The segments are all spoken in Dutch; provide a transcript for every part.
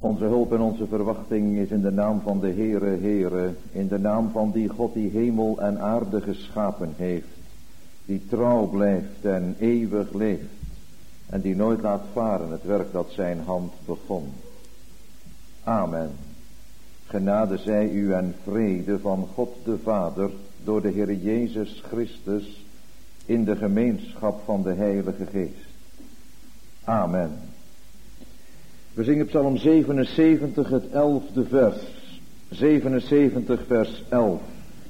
Onze hulp en onze verwachting is in de naam van de Heere, in de naam van die God die hemel en aarde geschapen heeft, die trouw blijft en eeuwig leeft en die nooit laat varen het werk dat zijn hand begon. Amen. Genade zij u en vrede van God de Vader door de Heer Jezus Christus in de gemeenschap van de Heilige Geest. Amen. We zingen Psalm 77, het 11e vers. 77 vers 11.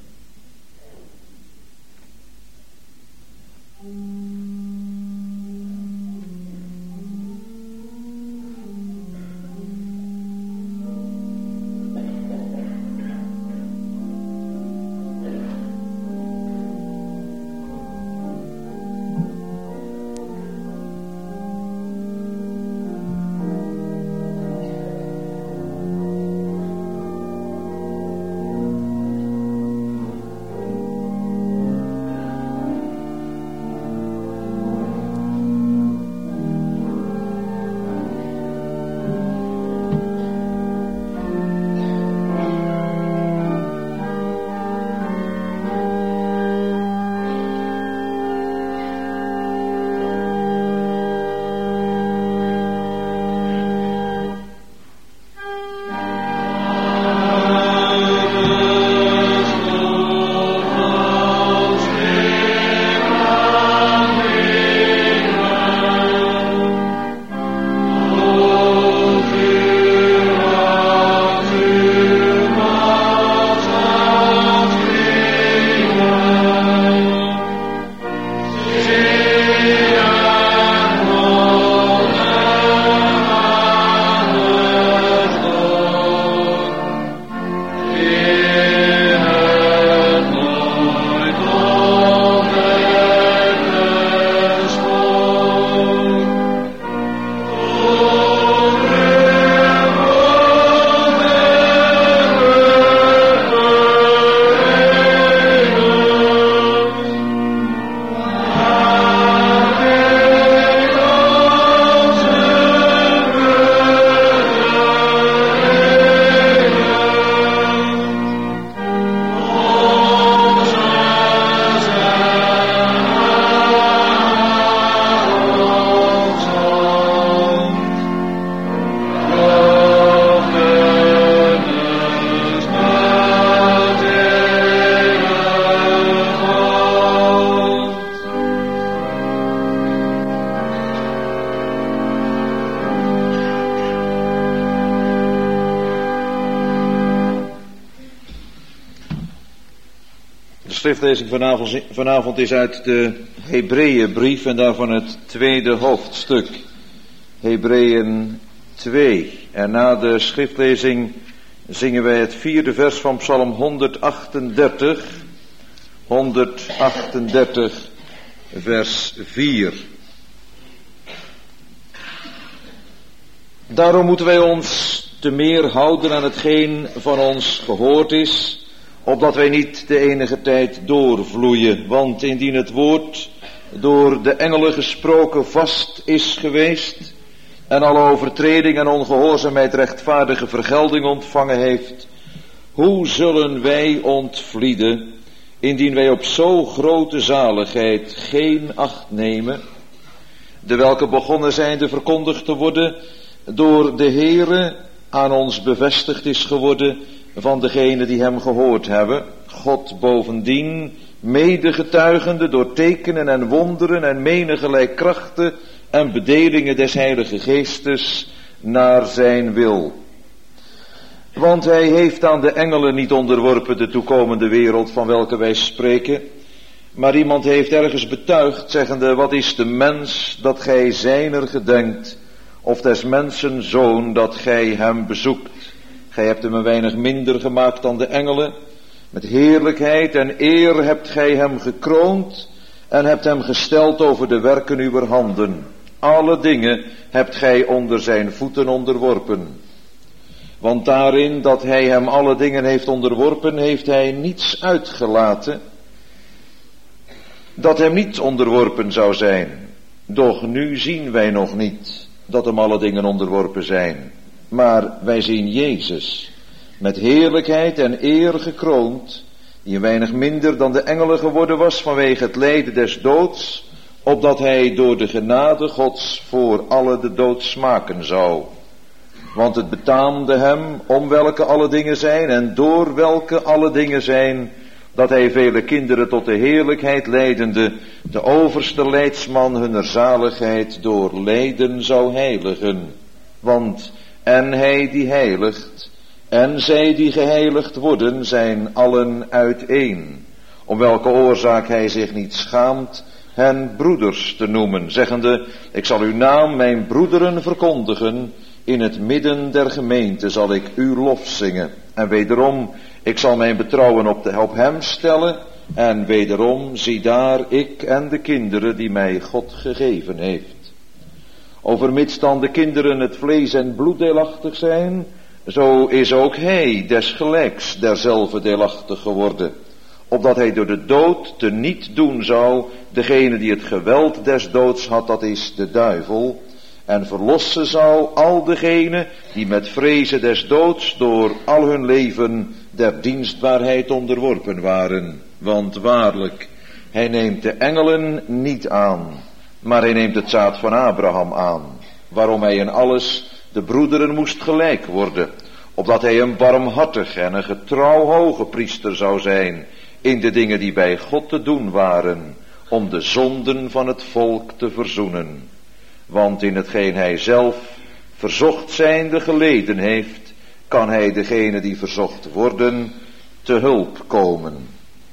De schriftlezing vanavond is uit de Hebreeënbrief en daarvan het 2e hoofdstuk. Hebreeën 2. En na de schriftlezing zingen wij het 4e vers van Psalm 138. 138 vers 4. Daarom moeten wij ons te meer houden aan hetgeen van ons gehoord is, opdat wij niet de enige tijd doorvloeien. Want indien het woord door de engelen gesproken vast is geweest en alle overtreding en ongehoorzaamheid rechtvaardige vergelding ontvangen heeft, hoe zullen wij ontvlieden, indien wij op zo grote zaligheid geen acht nemen, de welke begonnen zijnde verkondigd te worden, door de Heere aan ons bevestigd is geworden van degenen die hem gehoord hebben, God bovendien medegetuigende door tekenen en wonderen en menigelijk krachten en bedelingen des Heilige Geestes naar zijn wil. Want hij heeft aan de engelen niet onderworpen de toekomende wereld van welke wij spreken, maar iemand heeft ergens betuigd, zeggende, wat is de mens dat gij zijner gedenkt, of des mensen zoon dat gij hem bezoekt. Gij hebt hem een weinig minder gemaakt dan de engelen. Met heerlijkheid en eer hebt gij hem gekroond en hebt hem gesteld over de werken uwer handen. Alle dingen hebt gij onder zijn voeten onderworpen. Want daarin dat hij hem alle dingen heeft onderworpen, heeft hij niets uitgelaten dat hem niet onderworpen zou zijn. Doch nu zien wij nog niet dat hem alle dingen onderworpen zijn. maar wij zien Jezus, met heerlijkheid en eer gekroond, die een weinig minder dan de engelen geworden was vanwege het lijden des doods, opdat hij door de genade Gods voor alle de dood smaken zou. Want het betaamde hem, om welke alle dingen zijn en door welke alle dingen zijn, dat hij vele kinderen tot de heerlijkheid leidende, de overste leidsman hunner zaligheid door lijden zou heiligen. Want en hij die heiligt, en zij die geheiligd worden, zijn allen uiteen, om welke oorzaak hij zich niet schaamt hen broeders te noemen, zeggende, ik zal uw naam mijn broederen verkondigen, in het midden der gemeente zal ik uw lof zingen. En wederom, ik zal mijn betrouwen op hem stellen, en wederom, zie daar ik en de kinderen die mij God gegeven heeft. Overmits dan de kinderen het vlees en bloed deelachtig zijn, zo is ook hij desgelijks derzelfde deelachtig geworden, opdat hij door de dood te niet doen zou degene die het geweld des doods had, dat is de duivel, en verlossen zou al degenen die met vrezen des doods door al hun leven der dienstbaarheid onderworpen waren. Want waarlijk, hij neemt de engelen niet aan, maar hij neemt het zaad van Abraham aan, waarom hij in alles de broederen moest gelijk worden, opdat hij een barmhartig en een getrouw hoge priester zou zijn in de dingen die bij God te doen waren, om de zonden van het volk te verzoenen. Want in hetgeen hij zelf verzocht zijnde geleden heeft, kan hij degene die verzocht worden te hulp komen.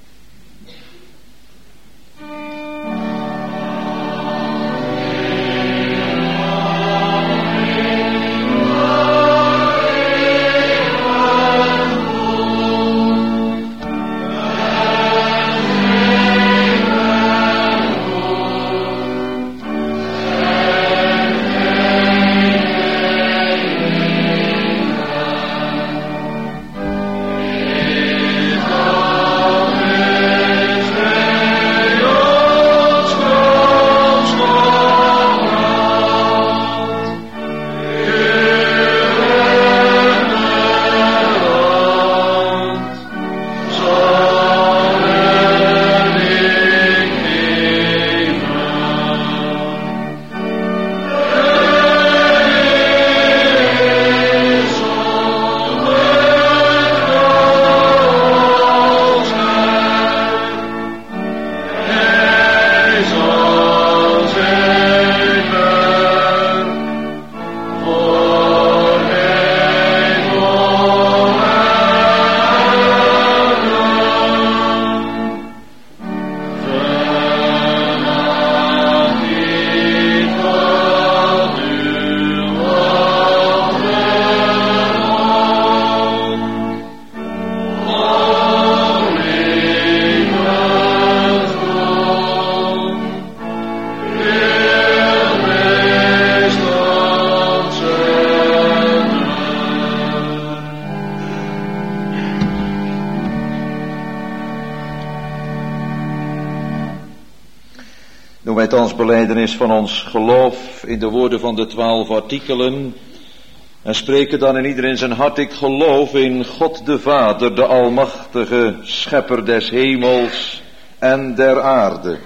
Doen wij thans belijdenis van ons geloof in de woorden van de 12 artikelen en spreken dan in ieder in zijn hart, ik geloof in God de Vader, de almachtige schepper des hemels en der aarde,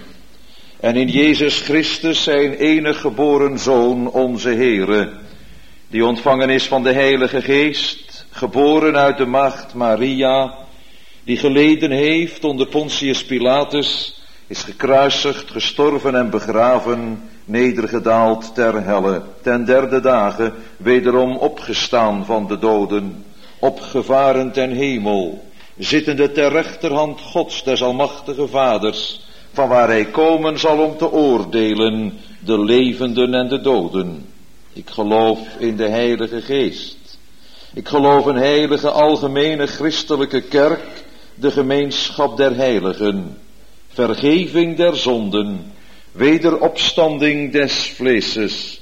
en in Jezus Christus zijn enig geboren Zoon, onze Heere, die ontvangen is van de Heilige Geest, geboren uit de maagd Maria, die geleden heeft onder Pontius Pilatus, is gekruisigd, gestorven en begraven, nedergedaald ter helle, ten derde dagen wederom opgestaan van de doden, opgevaren ten hemel, zittende ter rechterhand Gods des almachtige Vaders, van waar hij komen zal om te oordelen de levenden en de doden. Ik geloof in de Heilige Geest. Ik geloof een heilige algemene christelijke kerk, de gemeenschap der heiligen, vergeving der zonden, wederopstanding des vleeses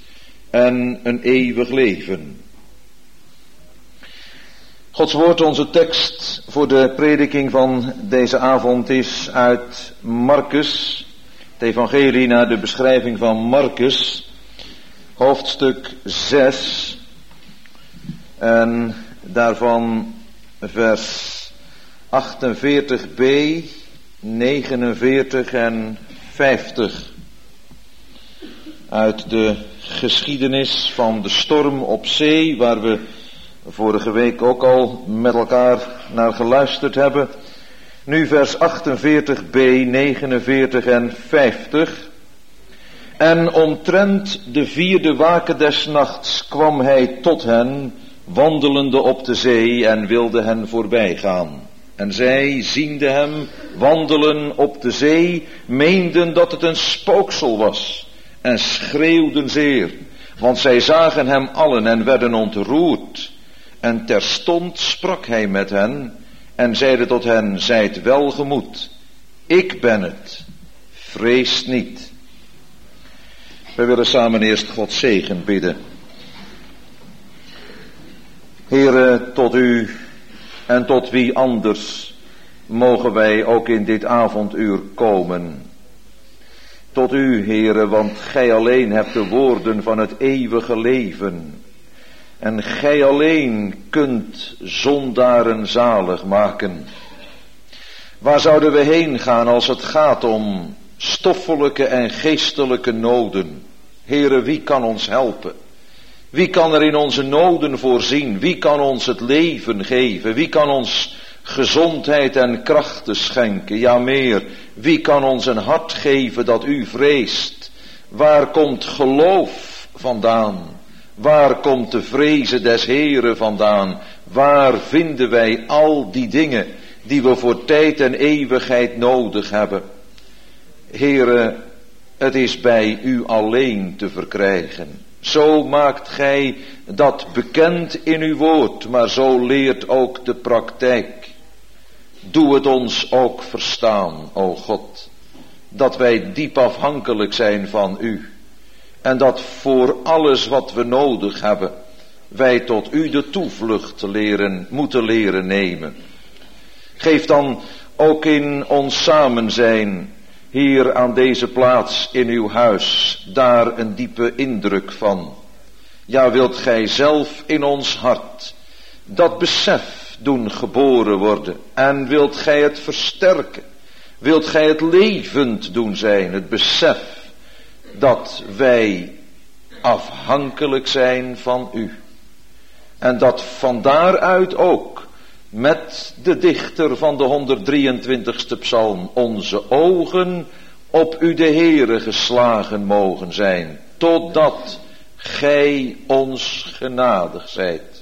en een eeuwig leven. Gods woord, onze tekst voor de prediking van deze avond is uit Marcus, het evangelie naar de beschrijving van Marcus, hoofdstuk 6, En daarvan vers 48b, 49 en 50. Uit de geschiedenis van de storm op zee, waar we vorige week ook al met elkaar naar geluisterd hebben. Nu vers 48b, 49 en 50. En omtrent de 4e wake des nachts kwam hij tot hen, wandelende op de zee, en wilde hen voorbij gaan. En zij, ziende hem wandelen op de zee, meenden dat het een spooksel was, en schreeuwden zeer, want zij zagen hem allen en werden ontroerd. En terstond sprak hij met hen, en zeide tot hen, zijt welgemoed, ik ben het, vreest niet. We willen samen eerst Gods zegen bidden. Heere, tot u en tot wie anders mogen wij ook in dit avonduur komen. Tot u, Heere, want gij alleen hebt de woorden van het eeuwige leven. En gij alleen kunt zondaren zalig maken. Waar zouden we heen gaan als het gaat om stoffelijke en geestelijke noden? Heere, wie kan ons helpen? Wie kan er in onze noden voorzien? Wie kan ons het leven geven? Wie kan ons gezondheid en krachten schenken? Ja, meer, wie kan ons een hart geven dat u vreest? Waar komt geloof vandaan? Waar komt de vrezen des Heeren vandaan? Waar vinden wij al die dingen die we voor tijd en eeuwigheid nodig hebben? Heere, het is bij u alleen te verkrijgen. Zo maakt gij dat bekend in uw woord, maar zo leert ook de praktijk. Doe het ons ook verstaan, o God, dat wij diep afhankelijk zijn van u. En dat voor alles wat we nodig hebben, wij tot u de toevlucht moeten leren nemen. Geef dan ook in ons samen zijn, hier aan deze plaats in uw huis, daar een diepe indruk van. Ja, wilt gij zelf in ons hart dat besef doen geboren worden, en wilt gij het versterken, wilt gij het levend doen zijn, het besef dat wij afhankelijk zijn van u. En dat van daaruit ook met de dichter van de 123ste psalm onze ogen op u de Heere geslagen mogen zijn, totdat gij ons genadig zijt.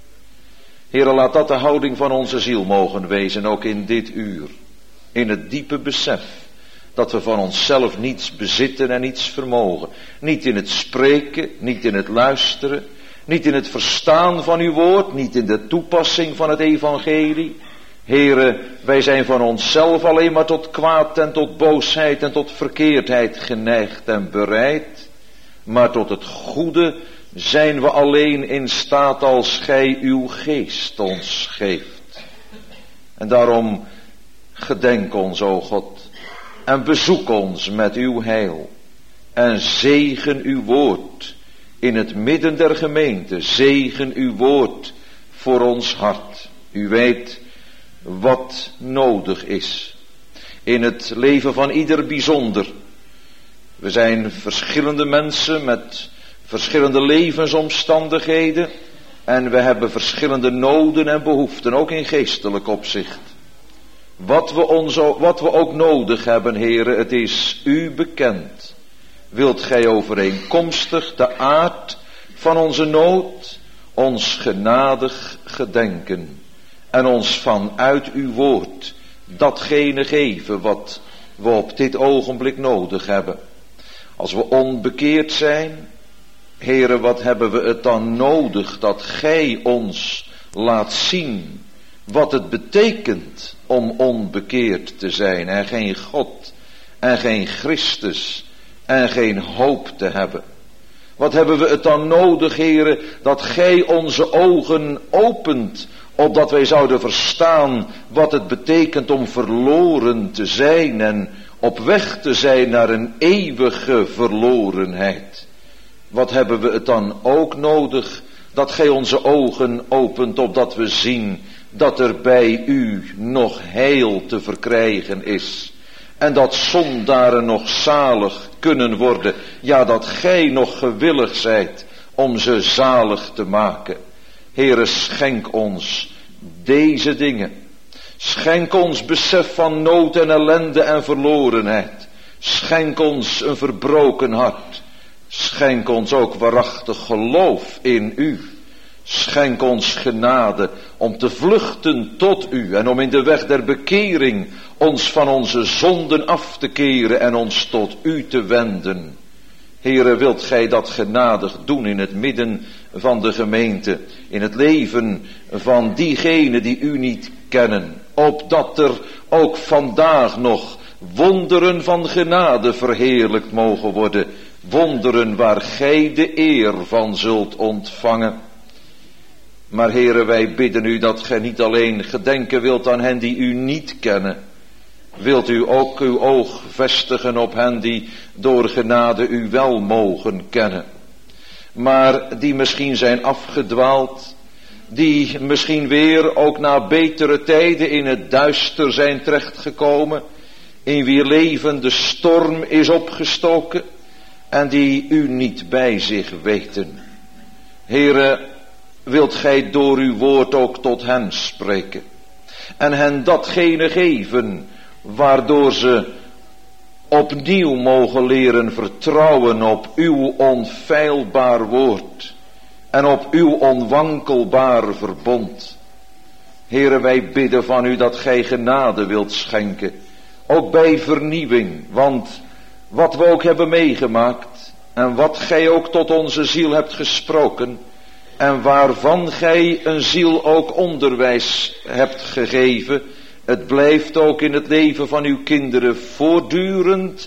Heere, laat dat de houding van onze ziel mogen wezen, ook in dit uur, in het diepe besef dat we van onszelf niets bezitten en niets vermogen. Niet in het spreken, niet in het luisteren, niet in het verstaan van uw woord, niet in de toepassing van het evangelie. Heere, wij zijn van onszelf alleen maar tot kwaad en tot boosheid en tot verkeerdheid geneigd en bereid. Maar tot het goede zijn we alleen in staat als gij uw geest ons geeft. En daarom gedenk ons, o God, en bezoek ons met uw heil. En zegen uw woord in het midden der gemeente. Zegen uw woord voor ons hart. U weet wat nodig is in het leven van ieder bijzonder. We zijn verschillende mensen met verschillende levensomstandigheden. En we hebben verschillende noden en behoeften, ook in geestelijk opzicht. Wat we ook nodig hebben, Heere, het is u bekend. Wilt gij overeenkomstig de aard van onze nood ons genadig gedenken en ons vanuit uw woord datgene geven wat we op dit ogenblik nodig hebben. Als we onbekeerd zijn, Heere, wat hebben we het dan nodig dat gij ons laat zien wat het betekent om onbekeerd te zijn en geen God en geen Christus en geen hoop te hebben. Wat hebben we het dan nodig, Heere, dat gij onze ogen opent, opdat wij zouden verstaan wat het betekent om verloren te zijn en op weg te zijn naar een eeuwige verlorenheid. Wat hebben we het dan ook nodig dat gij onze ogen opent, opdat we zien dat er bij u nog heil te verkrijgen is. En dat zondaren nog zalig kunnen worden. Ja, dat gij nog gewillig zijt om ze zalig te maken. Heere, schenk ons deze dingen. Schenk ons besef van nood en ellende en verlorenheid. Schenk ons een verbroken hart. Schenk ons ook waarachtig geloof in u. Schenk ons genade om te vluchten tot u en om in de weg der bekering ons van onze zonden af te keren en ons tot u te wenden. Heere, wilt gij dat genadig doen in het midden van de gemeente, in het leven van diegenen die u niet kennen, opdat er ook vandaag nog wonderen van genade verheerlijkt mogen worden, wonderen waar gij de eer van zult ontvangen. Maar Heere, wij bidden u dat gij niet alleen gedenken wilt aan hen die u niet kennen. Wilt u ook uw oog vestigen op hen die door genade u wel mogen kennen. Maar die misschien zijn afgedwaald. Die misschien weer ook na betere tijden in het duister zijn terechtgekomen. In wier leven de storm is opgestoken. En die u niet bij zich weten. Heere, wilt gij door uw woord ook tot hen spreken. En hen datgene geven waardoor ze opnieuw mogen leren vertrouwen op uw onfeilbaar woord. En op uw onwankelbaar verbond. Heere, wij bidden van u dat gij genade wilt schenken. Ook bij vernieuwing. Want wat we ook hebben meegemaakt. En wat gij ook tot onze ziel hebt gesproken. En waarvan gij een ziel ook onderwijs hebt gegeven. Het blijft ook in het leven van uw kinderen voortdurend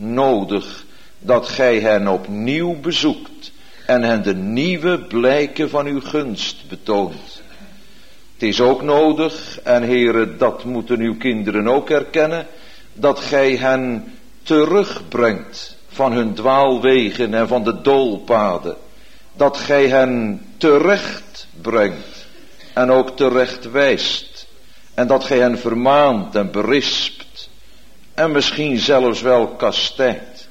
nodig. Dat gij hen opnieuw bezoekt. En hen de nieuwe blijken van uw gunst betoont. Het is ook nodig, en Heere, dat moeten uw kinderen ook erkennen. Dat gij hen terugbrengt van hun dwaalwegen en van de doolpaden. Dat gij hen terecht brengt en ook terecht wijst. En dat gij hen vermaant en berispt en misschien zelfs wel kastijdt.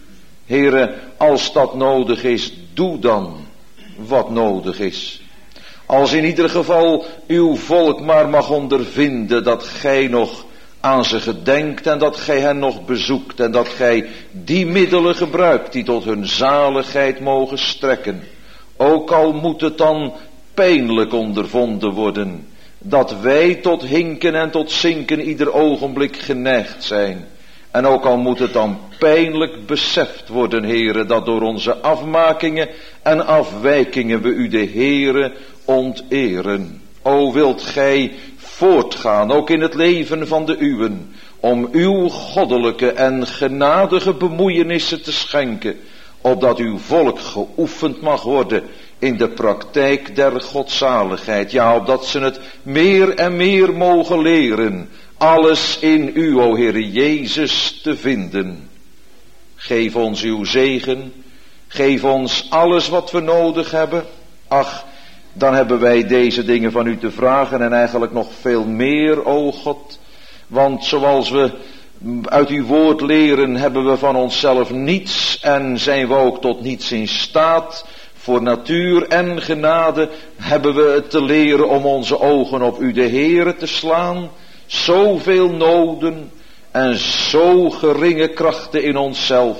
Heere, als dat nodig is, doe dan wat nodig is. Als in ieder geval uw volk maar mag ondervinden dat gij nog aan ze gedenkt en dat gij hen nog bezoekt en dat gij die middelen gebruikt die tot hun zaligheid mogen strekken. Ook al moet het dan pijnlijk ondervonden worden, dat wij tot hinken en tot zinken ieder ogenblik geneigd zijn. En ook al moet het dan pijnlijk beseft worden, Heere, dat door onze afmakingen en afwijkingen we u de Heere onteren. O, wilt gij voortgaan, ook in het leven van de uwen, om uw goddelijke en genadige bemoeienissen te schenken, opdat uw volk geoefend mag worden in de praktijk der godzaligheid. Ja, opdat ze het meer en meer mogen leren, alles in u, o Heere Jezus, te vinden. Geef ons uw zegen, geef ons alles wat we nodig hebben. Ach, dan hebben wij deze dingen van u te vragen en eigenlijk nog veel meer, o God. Want zoals we uit uw woord leren, hebben we van onszelf niets en zijn we ook tot niets in staat. Voor natuur en genade hebben we het te leren om onze ogen op u de Heere te slaan. Zoveel noden en zo geringe krachten in onszelf.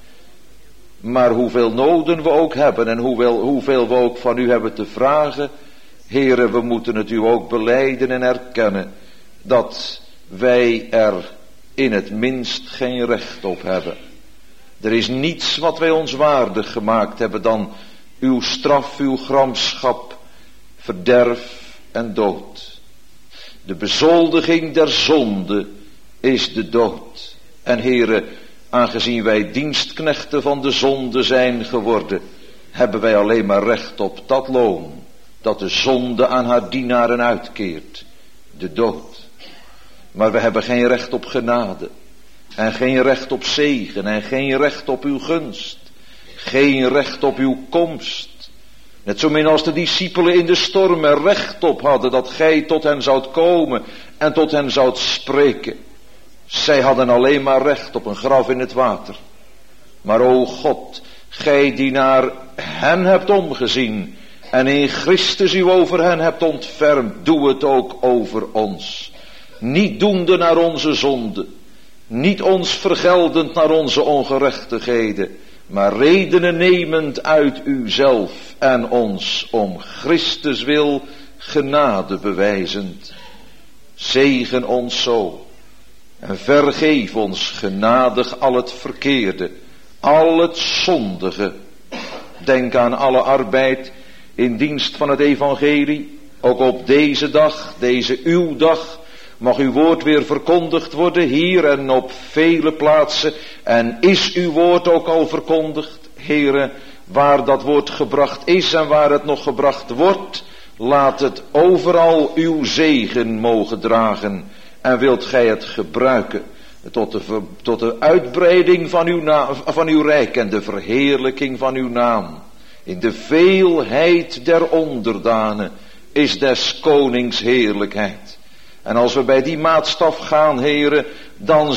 Maar hoeveel noden we ook hebben en hoeveel we ook van u hebben te vragen. Heere, we moeten het u ook belijden en erkennen dat wij er in het minst geen recht op hebben. Er is niets wat wij ons waardig gemaakt hebben dan uw straf, uw gramschap, verderf en dood. De bezoldiging der zonde is de dood. En Heere, aangezien wij dienstknechten van de zonde zijn geworden, hebben wij alleen maar recht op dat loon dat de zonde aan haar dienaren uitkeert, de dood. Maar we hebben geen recht op genade en geen recht op zegen en geen recht op uw gunst, geen recht op uw komst. Net zo min als de discipelen in de storm er recht op hadden dat gij tot hen zoudt komen en tot hen zoudt spreken. Zij hadden alleen maar recht op een graf in het water. Maar o God, gij die naar hen hebt omgezien en in Christus u over hen hebt ontfermd, doe het ook over ons. Niet doende naar onze zonde, niet ons vergeldend naar onze ongerechtigheden, maar redenen nemend uit uzelf en ons om Christus wil genade bewijzend. Zegen ons zo en vergeef ons genadig al het verkeerde, al het zondige. Denk aan alle arbeid in dienst van het evangelie. Ook op deze dag, deze uw dag, mag uw woord weer verkondigd worden hier en op vele plaatsen. En is uw woord ook al verkondigd, Heere, waar dat woord gebracht is en waar het nog gebracht wordt, laat het overal uw zegen mogen dragen. En wilt gij het gebruiken tot de uitbreiding van uw rijk en de verheerlijking van uw naam. In de veelheid der onderdanen is des konings heerlijkheid. En als we bij die maatstaf gaan, heren, dan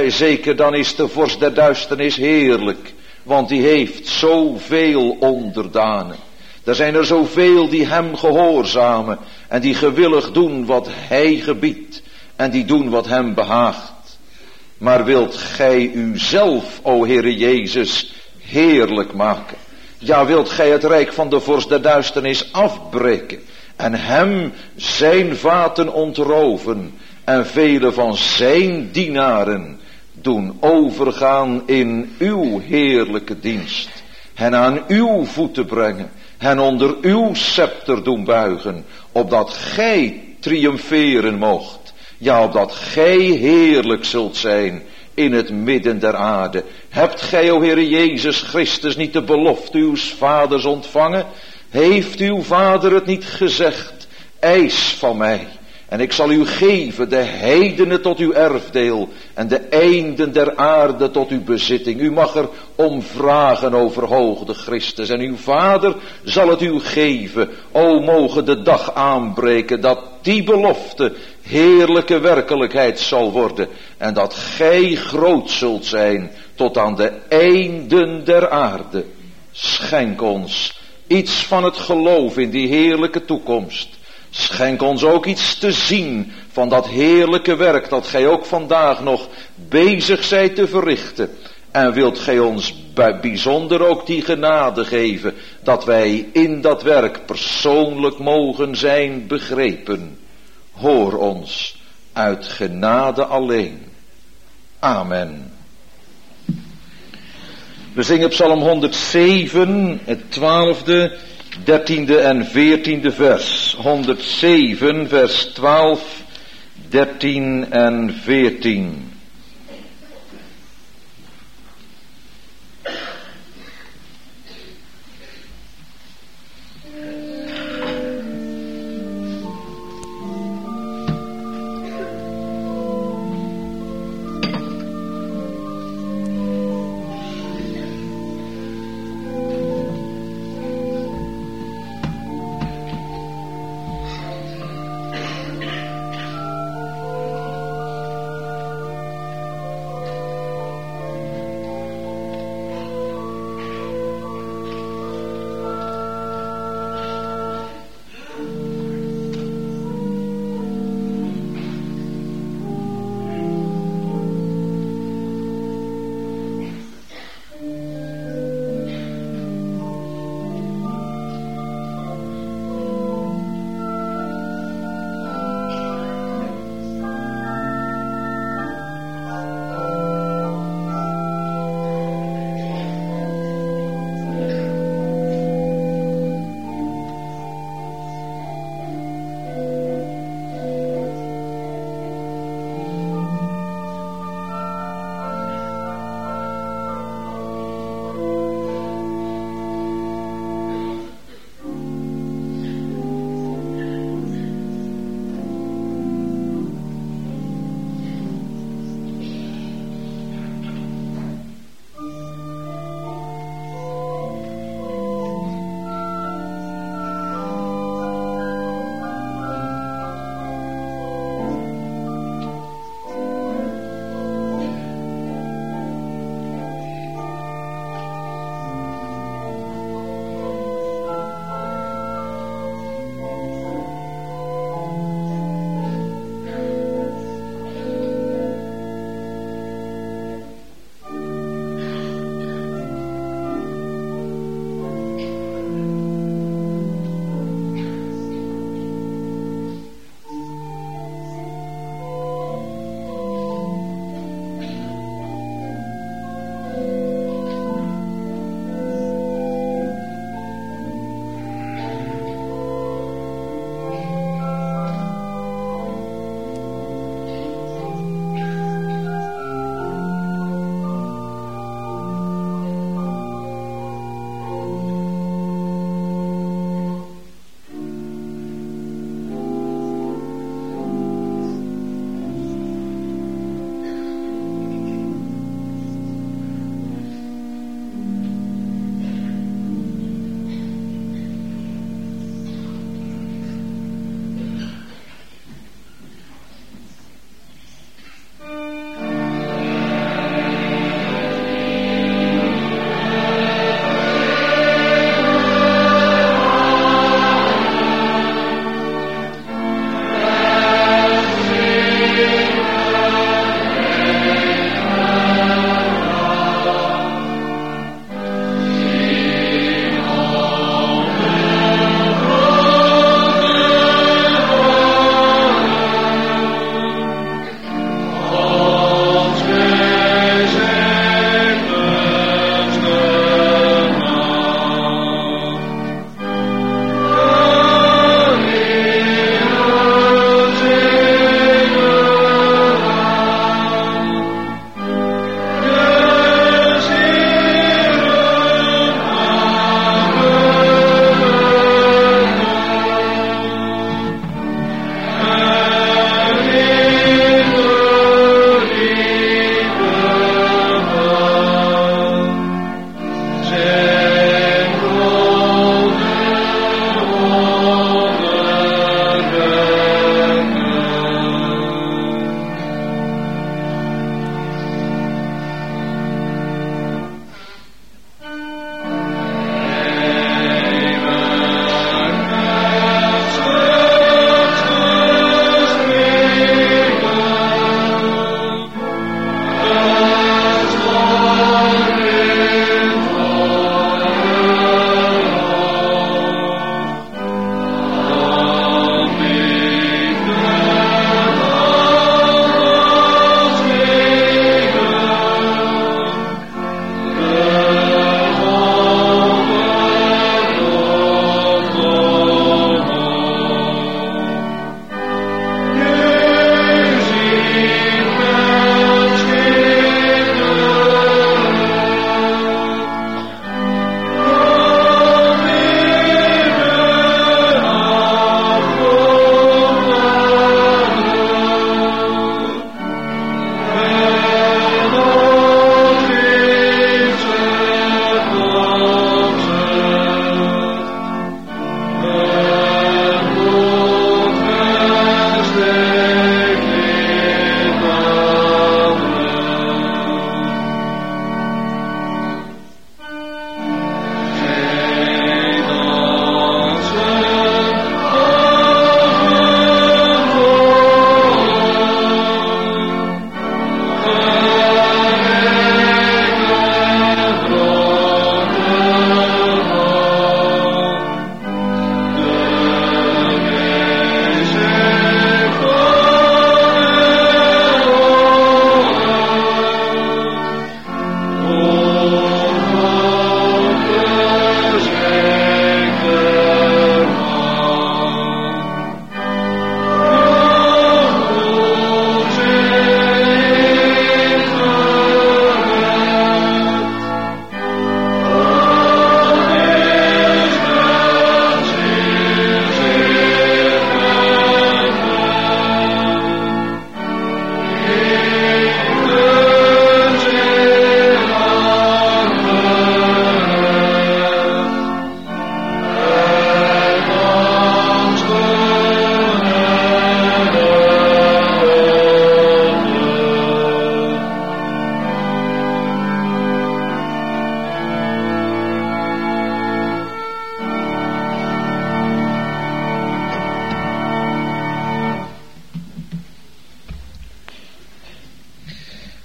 is de vorst der duisternis heerlijk. Want die heeft zoveel onderdanen. Er zijn er zoveel die hem gehoorzamen en die gewillig doen wat hij gebiedt en die doen wat hem behaagt. Maar wilt gij uzelf, o Heere Jezus, heerlijk maken? Ja, wilt gij het rijk van de vorst der duisternis afbreken en hem zijn vaten ontroven en vele van zijn dienaren doen overgaan in uw heerlijke dienst, hen aan uw voeten brengen, hen onder uw scepter doen buigen, opdat gij triomferen moogt. Ja, opdat gij heerlijk zult zijn in het midden der aarde. Hebt gij, o Heere Jezus Christus, niet de belofte uws vaders ontvangen? Heeft uw vader het niet gezegd? Eis van mij, en ik zal u geven de heidenen tot uw erfdeel en de einden der aarde tot uw bezitting. U mag er om vragen, o verhoogde Christus, en uw vader zal het u geven. O, mogen de dag aanbreken dat die belofte heerlijke werkelijkheid zal worden en dat gij groot zult zijn tot aan de einden der aarde. Schenk ons iets van het geloof in die heerlijke toekomst. Schenk ons ook iets te zien van dat heerlijke werk dat gij ook vandaag nog bezig zijt te verrichten. En wilt gij ons bijzonder ook die genade geven dat wij in dat werk persoonlijk mogen zijn begrepen. Hoor ons uit genade alleen. Amen. We zingen Psalm 107, het 12e, 13e en 14e vers. 107, vers 12, 13 en 14.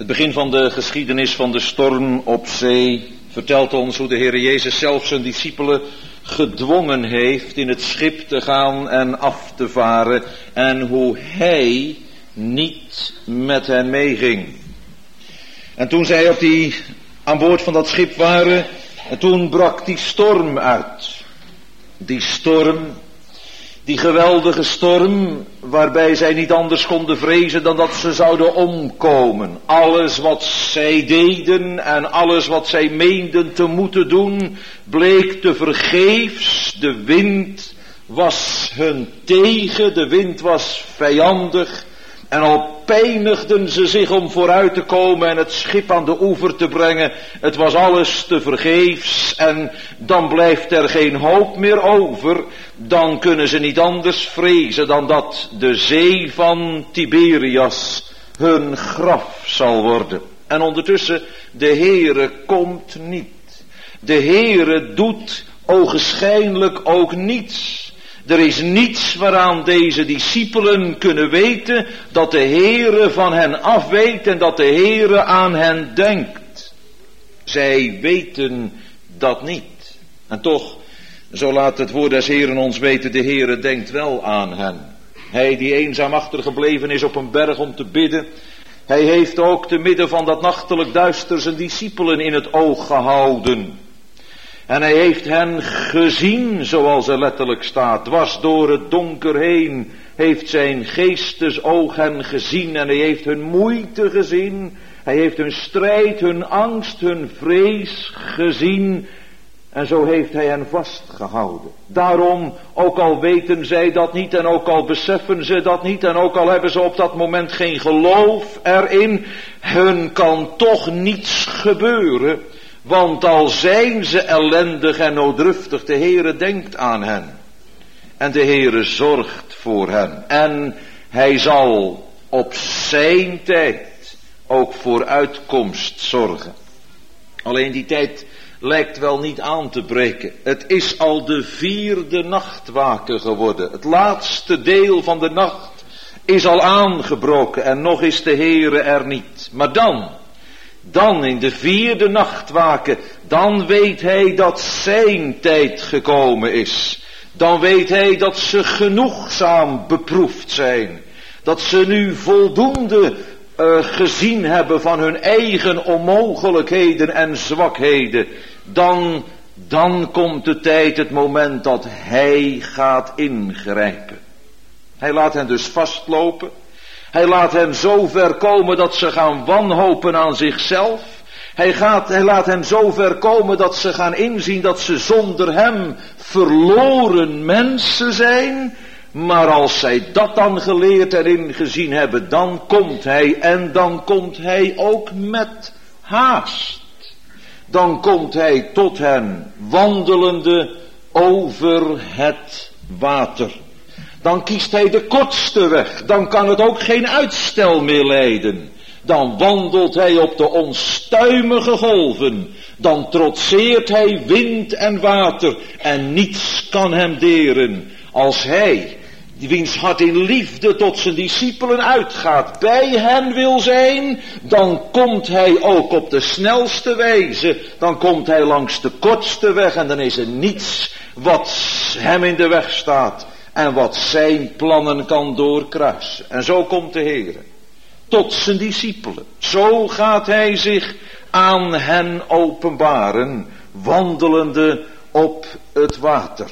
Het begin van de geschiedenis van de storm op zee vertelt ons hoe de Heer Jezus zelf zijn discipelen gedwongen heeft in het schip te gaan en af te varen en hoe hij niet met hen meeging. En toen zij aan boord van dat schip waren, en toen brak die storm uit. Die storm, die geweldige storm, waarbij zij niet anders konden vrezen dan dat ze zouden omkomen. Alles wat zij deden en alles wat zij meenden te moeten doen, bleek te vergeefs. De wind was hun tegen, de wind was vijandig. En al pijnigden ze zich om vooruit te komen en het schip aan de oever te brengen. Het was alles te vergeefs en dan blijft er geen hoop meer over. Dan kunnen ze niet anders vrezen dan dat de zee van Tiberias hun graf zal worden. En ondertussen, de Heere komt niet. De Heere doet ogenschijnlijk ook niets. Er is niets waaraan deze discipelen kunnen weten dat de Heere van hen afweet en dat de Heere aan hen denkt. Zij weten dat niet. En toch, zo laat het woord des Heeren ons weten, de Heere denkt wel aan hen. Hij die eenzaam achtergebleven is op een berg om te bidden, hij heeft ook te midden van dat nachtelijk duister zijn discipelen in het oog gehouden. En hij heeft hen gezien, zoals er letterlijk staat, dwars door het donker heen, heeft zijn geestesoog hen gezien en hij heeft hun moeite gezien, hij heeft hun strijd, hun angst, hun vrees gezien en zo heeft hij hen vastgehouden. Daarom, ook al weten zij dat niet en ook al beseffen ze dat niet en ook al hebben ze op dat moment geen geloof erin, hun kan toch niets gebeuren. Want al zijn ze ellendig en nooddruftig, de Heere denkt aan hen. En de Heere zorgt voor hen. En hij zal op zijn tijd ook voor uitkomst zorgen. Alleen die tijd lijkt wel niet aan te breken. Het is al de 4e nachtwaken geworden. Het laatste deel van de nacht is al aangebroken en nog is de Heere er niet. Maar dan in de 4e nachtwaken, dan weet hij dat zijn tijd gekomen is. Dan weet hij dat ze genoegzaam beproefd zijn. Dat ze nu voldoende gezien hebben van hun eigen onmogelijkheden en zwakheden. Dan komt de tijd, het moment dat hij gaat ingrijpen. Hij laat hen dus vastlopen. Hij laat hen zo ver komen dat ze gaan wanhopen aan zichzelf. Hij laat hen zo ver komen dat ze gaan inzien dat ze zonder hem verloren mensen zijn. Maar als zij dat dan geleerd en ingezien hebben, dan komt hij en dan komt hij ook met haast. Dan komt hij tot hen wandelende over het water. Dan kiest hij de kortste weg. Dan kan het ook geen uitstel meer lijden. Dan wandelt hij op de onstuimige golven. Dan trotseert hij wind en water. En niets kan hem deren. Als hij, wiens hart in liefde tot zijn discipelen uitgaat, bij hen wil zijn, dan komt hij ook op de snelste wijze. Dan komt hij langs de kortste weg en dan is er niets wat hem in de weg staat. En wat zijn plannen kan doorkruisen. En zo komt de Heer tot zijn discipelen. Zo gaat hij zich aan hen openbaren, wandelende op het water.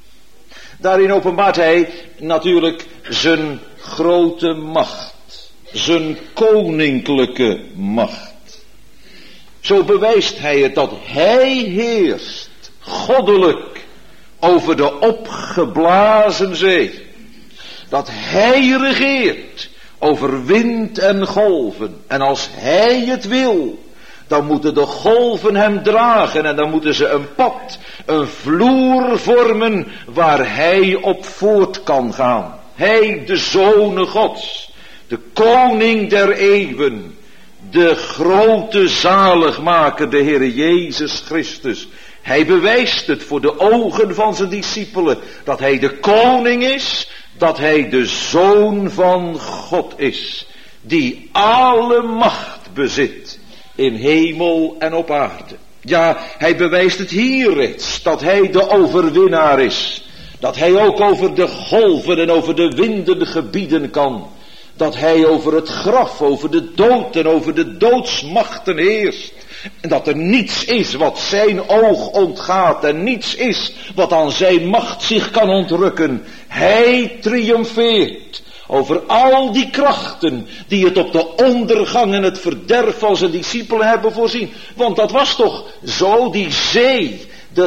Daarin openbaart hij natuurlijk zijn grote macht. Zijn koninklijke macht. Zo bewijst hij het dat hij heerst, goddelijk, over de opgeblazen zee. Dat hij regeert over wind en golven. En als hij het wil, dan moeten de golven hem dragen. En dan moeten ze een pad, een vloer vormen waar hij op voort kan gaan. Hij, de Zoon Gods, de koning der eeuwen, de grote zaligmaker, de Heer Jezus Christus. Hij bewijst het voor de ogen van zijn discipelen, dat hij de koning is, dat hij de Zoon van God is, die alle macht bezit in hemel en op aarde. Ja, hij bewijst het hier reeds, dat hij de overwinnaar is. Dat hij ook over de golven en over de winden gebieden kan. Dat hij over het graf, over de dood en over de doodsmachten heerst. En dat er niets is wat zijn oog ontgaat en niets is wat aan zijn macht zich kan ontrukken. Hij triomfeert over al die krachten die het op de ondergang en het verderf van zijn discipelen hebben voorzien. Want dat was toch zo, die zee,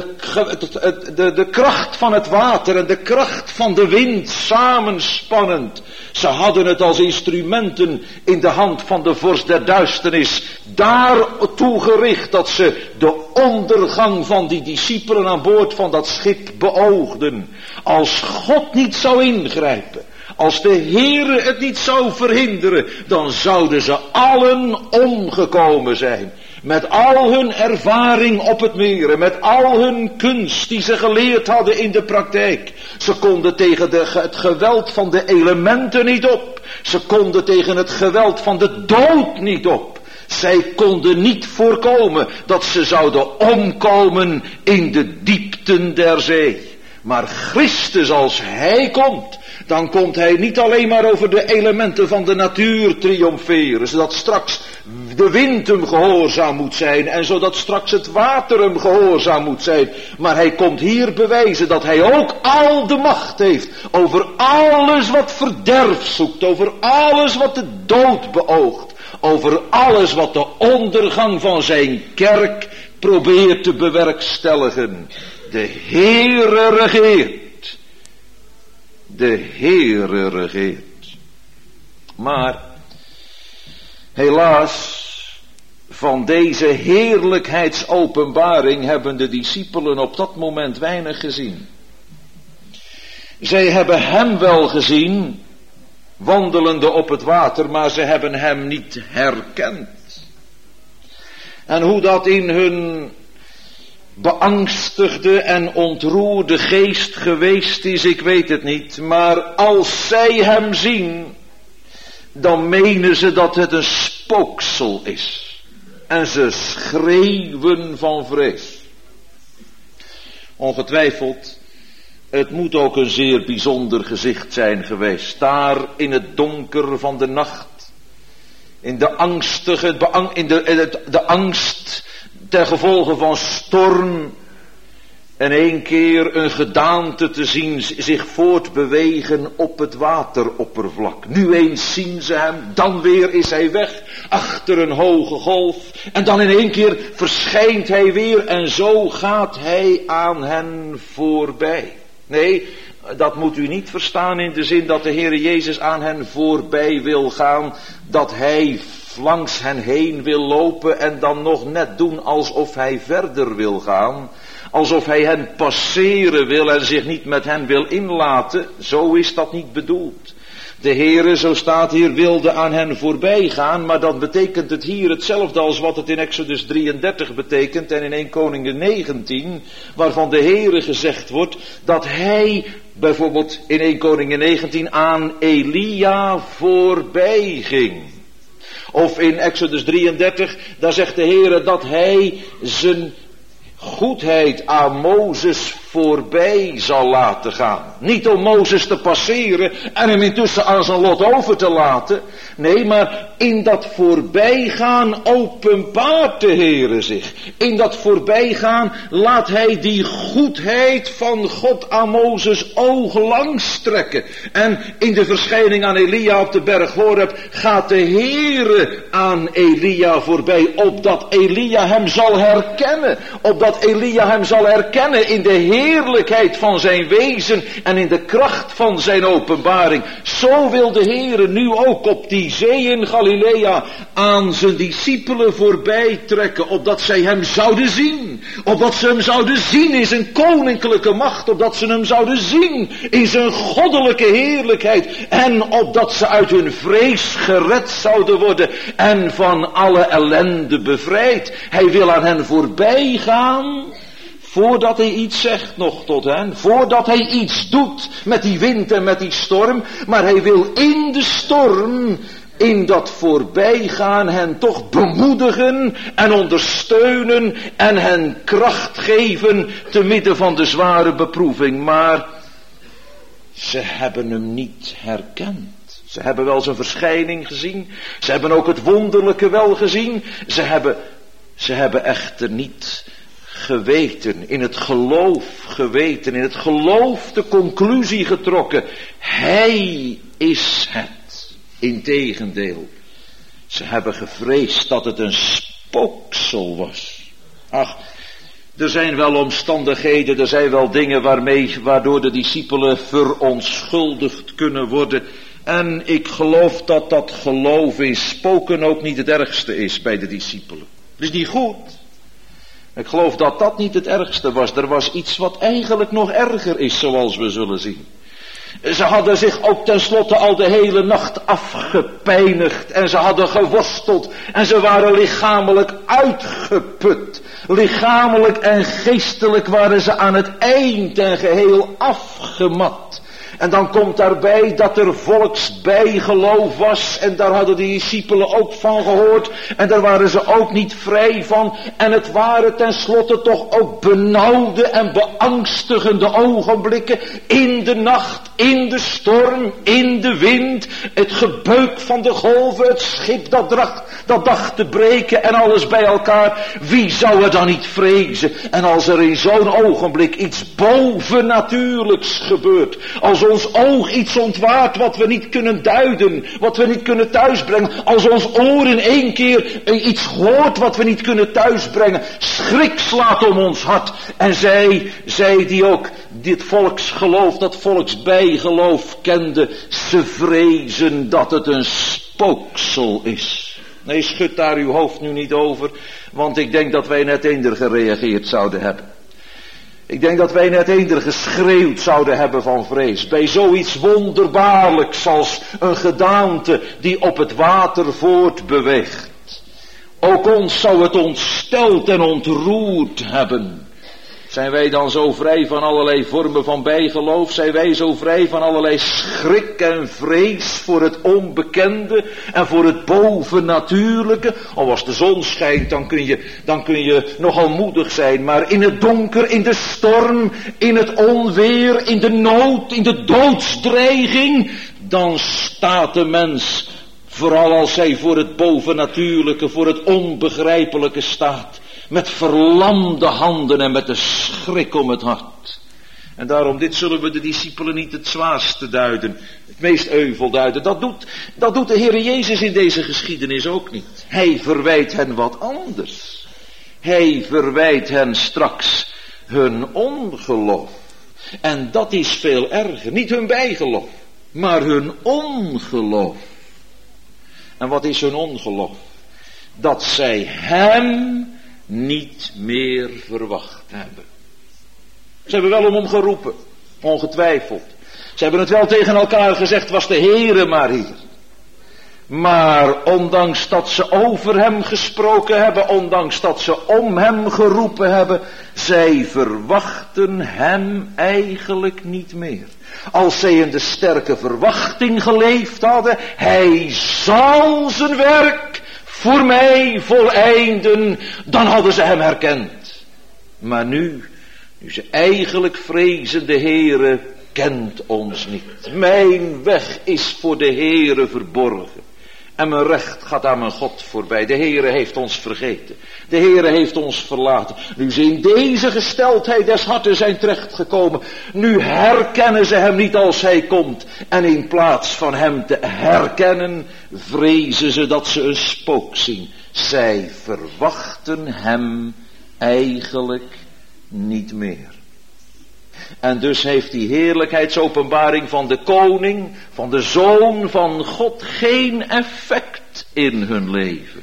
de kracht van het water en de kracht van de wind samenspannend. Ze hadden het als instrumenten in de hand van de vorst der duisternis daartoe gericht dat ze de ondergang van die discipelen aan boord van dat schip beoogden. Als God niet zou ingrijpen, als de Heere het niet zou verhinderen, dan zouden ze allen omgekomen zijn. Met al hun ervaring op het meer en met al hun kunst die ze geleerd hadden in de praktijk. Ze konden tegen het geweld van de elementen niet op. Ze konden tegen het geweld van de dood niet op. Zij konden niet voorkomen dat ze zouden omkomen in de diepten der zee. Maar Christus, als hij komt, dan komt hij niet alleen maar over de elementen van de natuur triomferen, zodat straks de wind hem gehoorzaam moet zijn en zodat straks het water hem gehoorzaam moet zijn. Maar hij komt hier bewijzen dat hij ook al de macht heeft over alles wat verderf zoekt, over alles wat de dood beoogt, over alles wat de ondergang van zijn kerk probeert te bewerkstelligen. De Heere regeert. De Heere regeert. Maar helaas, van deze heerlijkheidsopenbaring hebben de discipelen op dat moment weinig gezien. Zij hebben hem wel gezien, wandelende op het water, maar ze hebben hem niet herkend. En hoe dat in hun beangstigde en ontroerde geest geweest is, ik weet het niet. Maar als zij hem zien, dan menen ze dat het een spooksel is. En ze schreeuwen van vrees. Ongetwijfeld, het moet ook een zeer bijzonder gezicht zijn geweest. Daar in het donker van de nacht. In de angst ten gevolge van storm. En één keer een gedaante te zien zich voortbewegen op het wateroppervlak. Nu eens zien ze hem, dan weer is hij weg achter een hoge golf. En dan in één keer verschijnt hij weer en zo gaat hij aan hen voorbij. Nee, dat moet u niet verstaan in de zin dat de Heere Jezus aan hen voorbij wil gaan. Dat hij langs hen heen wil lopen en dan nog net doen alsof hij verder wil gaan. Alsof hij hen passeren wil en zich niet met hen wil inlaten. Zo is dat niet bedoeld. De Heere, zo staat hier, wilde aan hen voorbij gaan, maar dan betekent het hier hetzelfde als wat het in Exodus 33 betekent en in 1 Koningen 19, waarvan de Heere gezegd wordt dat hij bijvoorbeeld in 1 Koningen 19 aan Elia voorbij ging. Of in Exodus 33, daar zegt de Heere dat hij zijn goedheid aan Mozes voorbij zal laten gaan. Niet om Mozes te passeren en hem intussen aan zijn lot over te laten. Nee, maar in dat voorbijgaan openbaart de Heere zich. In dat voorbijgaan laat hij die goedheid van God aan Mozes ooglang strekken. En in de verschijning aan Elia op de berg Horeb gaat de Heere aan Elia voorbij, opdat Elia hem zal herkennen. Opdat Elia hem zal herkennen in de heerlijkheid van zijn wezen en in de kracht van zijn openbaring. Zo wil de Heere nu ook op die zee in Galilea aan zijn discipelen voorbij trekken, opdat zij hem zouden zien. Opdat ze hem zouden zien in zijn koninklijke macht, opdat ze hem zouden zien in zijn goddelijke heerlijkheid en opdat ze uit hun vrees gered zouden worden en van alle ellende bevrijd. Hij wil aan hen voorbij gaan voordat hij iets zegt nog tot hen, voordat hij iets doet met die wind en met die storm, maar hij wil in de storm in dat voorbijgaan hen toch bemoedigen en ondersteunen en hen kracht geven te midden van de zware beproeving. Maar ze hebben hem niet herkend. Ze hebben wel zijn verschijning gezien. Ze hebben ook het wonderlijke wel gezien. Ze hebben echter niet geweten, in het geloof geweten, in het geloof de conclusie getrokken. Hij is het. Integendeel, ze hebben gevreesd dat het een spooksel was. Ach, er zijn wel omstandigheden, er zijn wel dingen waardoor de discipelen verontschuldigd kunnen worden. En ik geloof dat dat geloof in spoken ook niet het ergste is bij de discipelen. Dat is niet goed. Ik geloof dat dat niet het ergste was. Er was iets wat eigenlijk nog erger is, zoals we zullen zien. Ze hadden zich ook tenslotte al de hele nacht afgepijnigd. En ze hadden geworsteld. En ze waren lichamelijk uitgeput. Lichamelijk en geestelijk waren ze aan het eind en geheel afgemat. En dan komt daarbij dat er volksbijgeloof was. En daar hadden de discipelen ook van gehoord. En daar waren ze ook niet vrij van. En het waren tenslotte toch ook benauwde en beangstigende ogenblikken. In de nacht, in de storm, in de wind. Het gebeuk van de golven, het schip dat dacht te breken en alles bij elkaar. Wie zou er dan niet vrezen? En als er in zo'n ogenblik iets bovennatuurlijks gebeurt. Als ons oog iets ontwaart wat we niet kunnen duiden, wat we niet kunnen thuisbrengen. Als ons oor in één keer iets hoort wat we niet kunnen thuisbrengen. Schrik slaat om ons hart. En zij die ook dit volksgeloof, dat volksbijgeloof kenden, ze vrezen dat het een spooksel is. Nee, schud daar uw hoofd nu niet over, want ik denk dat wij net eender gereageerd zouden hebben. Ik denk dat wij net eender geschreeuwd zouden hebben van vrees. Bij zoiets wonderbaarlijks als een gedaante die op het water voortbeweegt. Ook ons zou het ontsteld en ontroerd hebben. Zijn wij dan zo vrij van allerlei vormen van bijgeloof? Zijn wij zo vrij van allerlei schrik en vrees voor het onbekende en voor het bovennatuurlijke? Of als de zon schijnt, dan kun je nogal moedig zijn. Maar in het donker, in de storm, in het onweer, in de nood, in de doodsdreiging, dan staat de mens, vooral als hij voor het bovennatuurlijke, voor het onbegrijpelijke staat, met verlamde handen en met de schrik om het hart. En daarom, dit zullen we de discipelen niet het zwaarste duiden, het meest euvel duiden. Dat doet de Heer Jezus in deze geschiedenis ook niet. Hij verwijt hen wat anders. Hij verwijt hen straks hun ongeloof. En dat is veel erger. Niet hun bijgeloof, maar hun ongeloof. En wat is hun ongeloof? Dat zij hem niet meer verwacht hebben. Ze hebben wel om hem geroepen, ongetwijfeld. Ze hebben het wel tegen elkaar gezegd, was de Heere maar hier. Maar ondanks dat ze over hem gesproken hebben, ondanks dat ze om hem geroepen hebben, zij verwachten hem eigenlijk niet meer. Als zij in de sterke verwachting geleefd hadden, hij zal zijn werk voor mij voleinden, dan hadden ze hem herkend. Maar nu ze eigenlijk vrezen, de Heere kent ons niet. Mijn weg is voor de Heere verborgen. En mijn recht gaat aan mijn God voorbij. De Heere heeft ons vergeten. De Heere heeft ons verlaten. Nu ze in deze gesteldheid des harten zijn terechtgekomen. Nu herkennen ze hem niet als hij komt. En in plaats van hem te herkennen, vrezen ze dat ze een spook zien. Zij verwachten hem eigenlijk niet meer. En dus heeft die heerlijkheidsopenbaring van de koning, van de Zoon van God, geen effect in hun leven.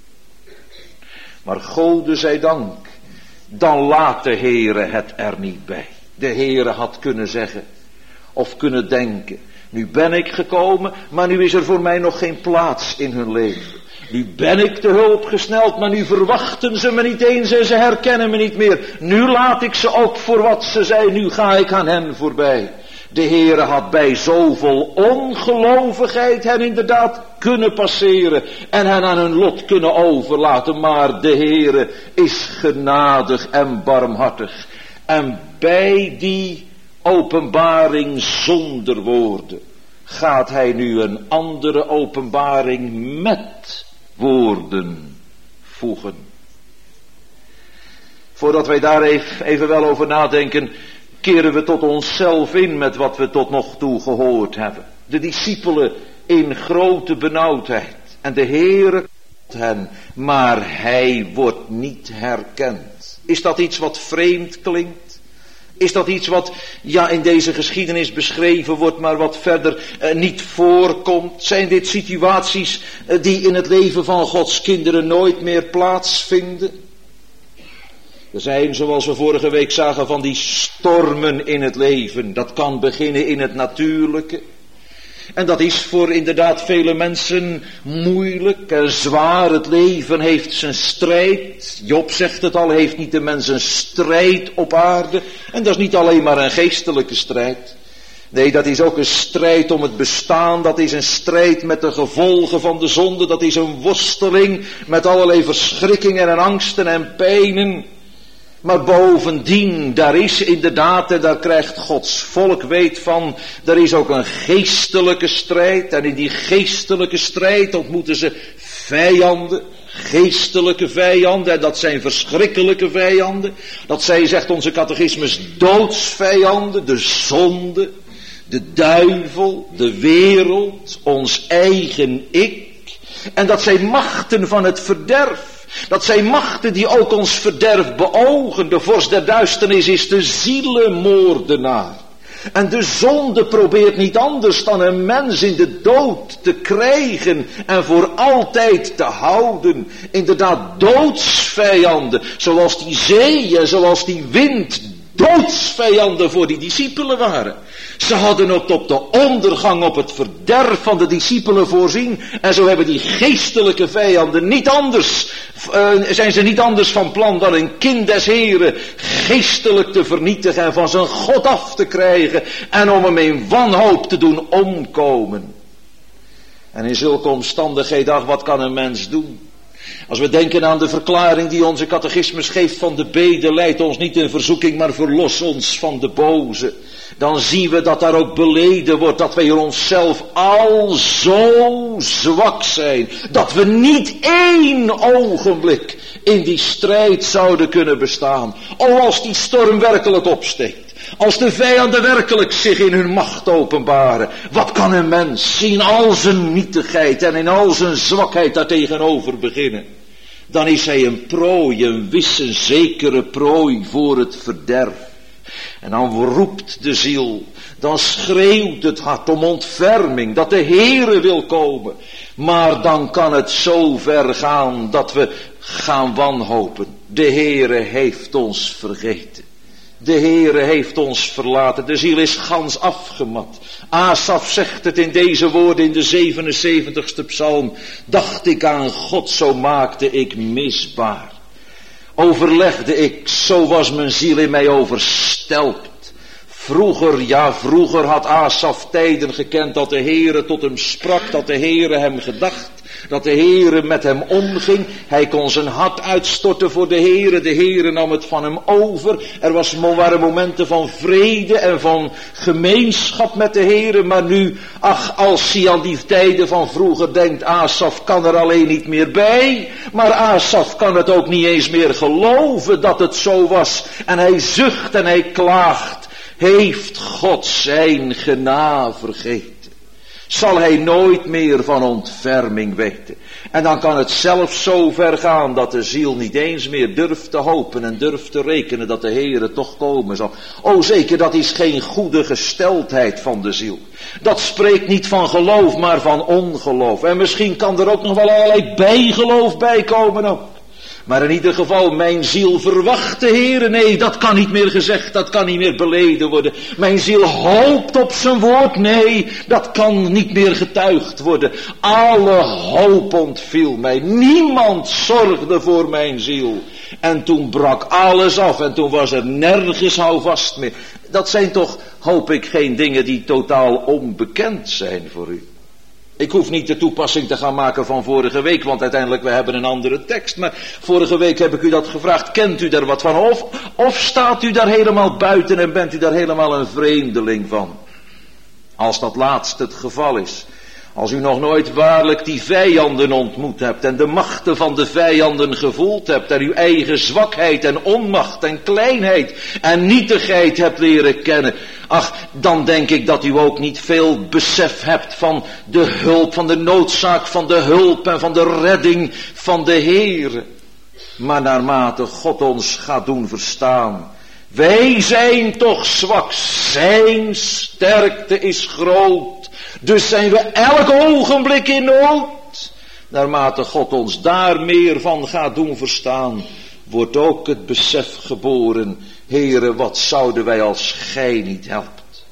Maar Gode zij dank, dan laat de Heere het er niet bij. De Heere had kunnen zeggen, of kunnen denken, nu ben ik gekomen, maar nu is er voor mij nog geen plaats in hun leven. Nu ben ik te hulp gesneld, maar nu verwachten ze me niet eens en ze herkennen me niet meer. Nu laat ik ze ook voor wat ze zijn, nu ga ik aan hen voorbij. De Heere had bij zoveel ongelovigheid hen inderdaad kunnen passeren en hen aan hun lot kunnen overlaten. Maar de Heere is genadig en barmhartig. En bij die openbaring zonder woorden gaat hij nu een andere openbaring met woorden voegen. Voordat wij daar even wel over nadenken, keren we tot onszelf in met wat we tot nog toe gehoord hebben. De discipelen in grote benauwdheid. En de Heere hen, maar hij wordt niet herkend. Is dat iets wat vreemd klinkt? Is dat iets wat in deze geschiedenis beschreven wordt, maar wat verder niet voorkomt? Zijn dit situaties die in het leven van Gods kinderen nooit meer plaatsvinden? Er zijn, zoals we vorige week zagen, van die stormen in het leven. Dat kan beginnen in het natuurlijke. En dat is voor inderdaad vele mensen moeilijk en zwaar. Het leven heeft zijn strijd. Job zegt het al, heeft niet de mens een strijd op aarde. En dat is niet alleen maar een geestelijke strijd. Nee, dat is ook een strijd om het bestaan. Dat is een strijd met de gevolgen van de zonde. Dat is een worsteling met allerlei verschrikkingen en angsten en pijnen. Maar bovendien, daar is inderdaad, en daar krijgt Gods volk weet van, er is ook een geestelijke strijd. En in die geestelijke strijd ontmoeten ze vijanden, geestelijke vijanden. En dat zijn verschrikkelijke vijanden. Dat zijn, zegt onze catechismus, doodsvijanden, de zonde, de duivel, de wereld, ons eigen ik. En dat zijn machten van het verderf. Dat zijn machten die ook ons verderf beogen. De vorst der duisternis is de zielenmoordenaar. En de zonde probeert niet anders dan een mens in de dood te krijgen en voor altijd te houden. Inderdaad doodsvijanden, zoals die zee en zoals die wind doodsvijanden voor die discipelen waren. Ze hadden ook op de ondergang, op het verderf van de discipelen voorzien. En zo hebben die geestelijke vijanden niet anders, zijn ze niet anders van plan dan een kind des Heren geestelijk te vernietigen en van zijn God af te krijgen. En om hem in wanhoop te doen omkomen. En in zulke omstandigheden, ach, wat kan een mens doen? Als we denken aan de verklaring die onze catechismus geeft van de bede, leidt ons niet in verzoeking, maar verlos ons van de boze. Dan zien we dat daar ook beleden wordt dat wij in onszelf al zo zwak zijn, dat we niet één ogenblik in die strijd zouden kunnen bestaan. Als die storm werkelijk opsteekt, als de vijanden werkelijk zich in hun macht openbaren, wat kan een mens in al zijn nietigheid en in al zijn zwakheid daartegenover beginnen? Dan is hij een prooi, een wisse, zekere prooi voor het verderf. En dan roept de ziel, dan schreeuwt het hart om ontferming, dat de Heere wil komen. Maar dan kan het zo ver gaan dat we gaan wanhopen. De Heere heeft ons vergeten. De Heere heeft ons verlaten. De ziel is gans afgemat. Asaf zegt het in deze woorden in de 77ste psalm. Dacht ik aan God, zo maakte ik misbaar. Overlegde ik, zo was mijn ziel in mij overstelpt. Vroeger had Asaf tijden gekend dat de Heere tot hem sprak, dat de Heere hem gedacht, dat de Heere met hem omging. Hij kon zijn hart uitstorten voor de Heere nam het van hem over. Waren momenten van vrede en van gemeenschap met de Heere, maar nu, ach, als hij aan die tijden van vroeger denkt, Asaf kan er alleen niet meer bij, maar Asaf kan het ook niet eens meer geloven dat het zo was. En hij zucht en hij klaagt. Heeft God zijn genade vergeten? Zal hij nooit meer van ontferming weten? En dan kan het zelfs zo ver gaan dat de ziel niet eens meer durft te hopen en durft te rekenen dat de Heere toch komen zal. O zeker, dat is geen goede gesteldheid van de ziel. Dat spreekt niet van geloof, maar van ongeloof. En misschien kan er ook nog wel allerlei bijgeloof bij komen ook. Maar in ieder geval, mijn ziel verwacht de Heere. Nee, dat kan niet meer gezegd, dat kan niet meer beleden worden. Mijn ziel hoopt op zijn woord. Nee, dat kan niet meer getuigd worden. Alle hoop ontviel mij. Niemand zorgde voor mijn ziel. En toen brak alles af en toen was er nergens houvast meer. Dat zijn toch, hoop ik, geen dingen die totaal onbekend zijn voor u. Ik hoef niet de toepassing te gaan maken van vorige week, want uiteindelijk we hebben een andere tekst. Maar vorige week heb ik u dat gevraagd, kent u daar wat van? Of staat u daar helemaal buiten en bent u daar helemaal een vreemdeling van? Als dat laatste het geval is. Als u nog nooit waarlijk die vijanden ontmoet hebt en de machten van de vijanden gevoeld hebt en uw eigen zwakheid en onmacht en kleinheid en nietigheid hebt leren kennen. Ach, dan denk ik dat u ook niet veel besef hebt van de hulp, van de noodzaak van de hulp en van de redding van de Heere. Maar naarmate God ons gaat doen verstaan, wij zijn toch zwak, zijn sterkte is groot. Dus zijn we elk ogenblik in nood. Naarmate God ons daar meer van gaat doen verstaan, wordt ook het besef geboren. Heere, wat zouden wij als gij niet helpt.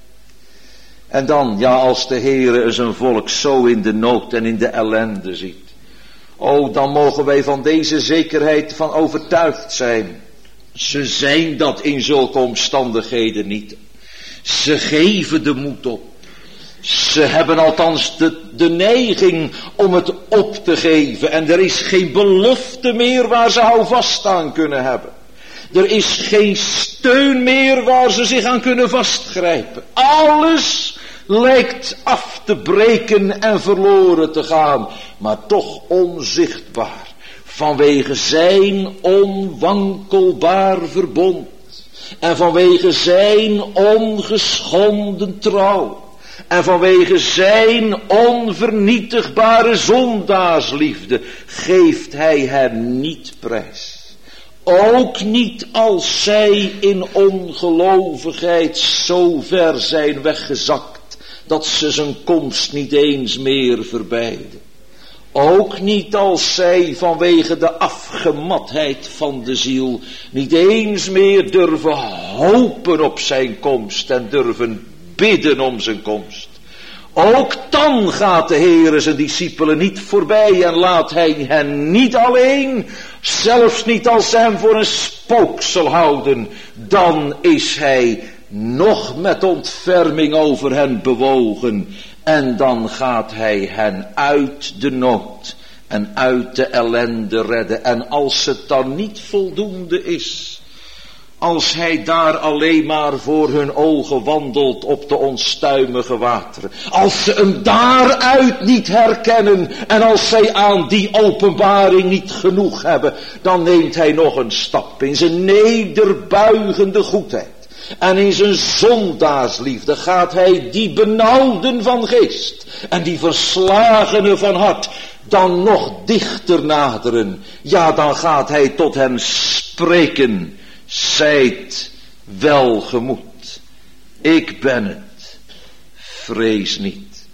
En dan, ja, als de Heere zijn volk zo in de nood en in de ellende ziet. Oh, dan mogen wij van deze zekerheid van overtuigd zijn. Ze zijn dat in zulke omstandigheden niet. Ze geven de moed op. Ze hebben althans de neiging om het op te geven. En er is geen belofte meer waar ze houvast aan kunnen hebben. Er is geen steun meer waar ze zich aan kunnen vastgrijpen. Alles lijkt af te breken en verloren te gaan. Maar toch onzichtbaar. Vanwege zijn onwankelbaar verbond. En vanwege zijn ongeschonden trouw. En vanwege zijn onvernietigbare zondaarsliefde geeft hij hen niet prijs. Ook niet als zij in ongelovigheid zo ver zijn weggezakt dat ze zijn komst niet eens meer verbeiden. Ook niet als zij vanwege de afgematheid van de ziel niet eens meer durven hopen op zijn komst en durven bidden om zijn komst. Ook dan gaat de Heere zijn discipelen niet voorbij en laat hij hen niet alleen, zelfs niet als ze hem voor een spooksel houden. Dan is hij nog met ontferming over hen bewogen en dan gaat hij hen uit de nood en uit de ellende redden. En als het dan niet voldoende is, als hij daar alleen maar voor hun ogen wandelt op de onstuimige wateren. Als ze hem daaruit niet herkennen en als zij aan die openbaring niet genoeg hebben, dan neemt hij nog een stap in zijn nederbuigende goedheid. En in zijn zondaarsliefde gaat hij die benauwden van geest en die verslagenen van hart dan nog dichter naderen. Ja, dan gaat hij tot hen spreken. Zijt welgemoed. Ik ben het. Vrees niet.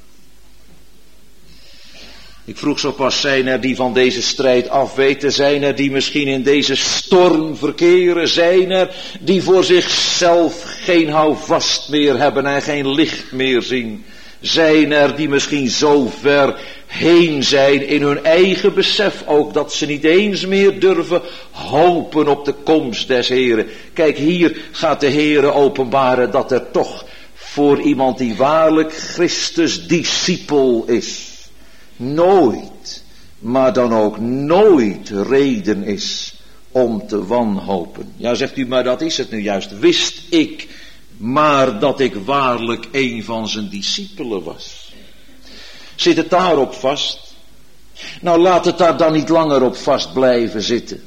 Ik vroeg zo pas, zijn er die van deze strijd afweten? Zijn er die misschien in deze storm verkeren? Zijn er die voor zichzelf geen houvast meer hebben en geen licht meer zien? Zijn er die misschien zo ver heen zijn in hun eigen besef ook, dat ze niet eens meer durven hopen op de komst des Heren? Kijk, hier gaat de Heere openbaren dat er toch voor iemand die waarlijk Christus discipel is, nooit, maar dan ook nooit reden is om te wanhopen. Ja, zegt u, maar dat is het nu juist. Wist ik maar dat ik waarlijk een van zijn discipelen was. Zit het daarop vast? Nou, laat het daar dan niet langer op vast blijven zitten.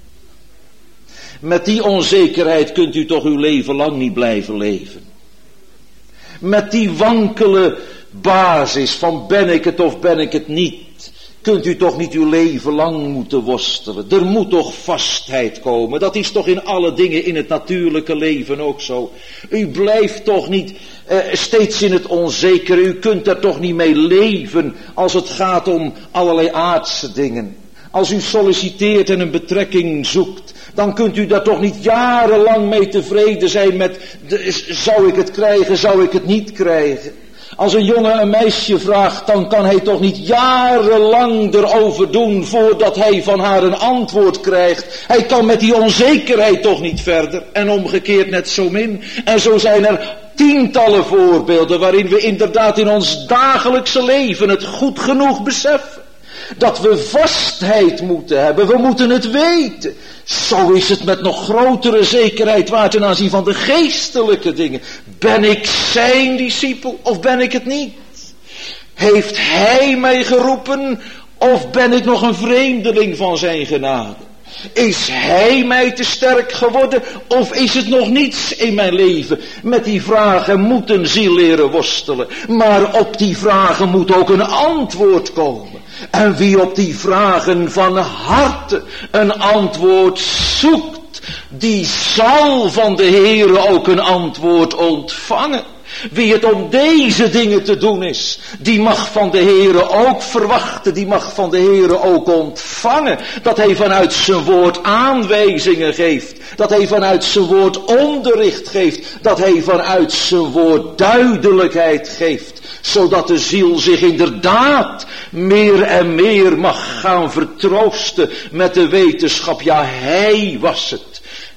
Met die onzekerheid kunt u toch uw leven lang niet blijven leven. Met die wankele basis van ben ik het of ben ik het niet, kunt u toch niet uw leven lang moeten worstelen. Er moet toch vastheid komen. Dat is toch in alle dingen in het natuurlijke leven ook zo. U blijft toch niet steeds in het onzekere. U kunt er toch niet mee leven als het gaat om allerlei aardse dingen. Als u solliciteert en een betrekking zoekt, dan kunt u daar toch niet jarenlang mee tevreden zijn met, zou ik het krijgen, zou ik het niet krijgen. Als een jongen een meisje vraagt, dan kan hij toch niet jarenlang erover doen voordat hij van haar een antwoord krijgt. Hij kan met die onzekerheid toch niet verder. En omgekeerd net zo min. En zo zijn er tientallen voorbeelden waarin we inderdaad in ons dagelijkse leven het goed genoeg beseffen. Dat we vastheid moeten hebben, we moeten het weten. Zo is het met nog grotere zekerheid waar ten aanzien van de geestelijke dingen. Ben ik zijn discipel of ben ik het niet? Heeft hij mij geroepen of ben ik nog een vreemdeling van zijn genade? Is hij mij te sterk geworden of is het nog niets in mijn leven? Met die vragen moet een ziel leren worstelen. Maar op die vragen moet ook een antwoord komen. En wie op die vragen van harte een antwoord zoekt, die zal van de Heere ook een antwoord ontvangen. Wie het om deze dingen te doen is, die mag van de Heere ook verwachten, die mag van de Heere ook ontvangen. Dat hij vanuit zijn woord aanwijzingen geeft, dat hij vanuit zijn woord onderricht geeft, dat hij vanuit zijn woord duidelijkheid geeft. Zodat de ziel zich inderdaad meer en meer mag gaan vertroosten met de wetenschap. Ja, hij was het.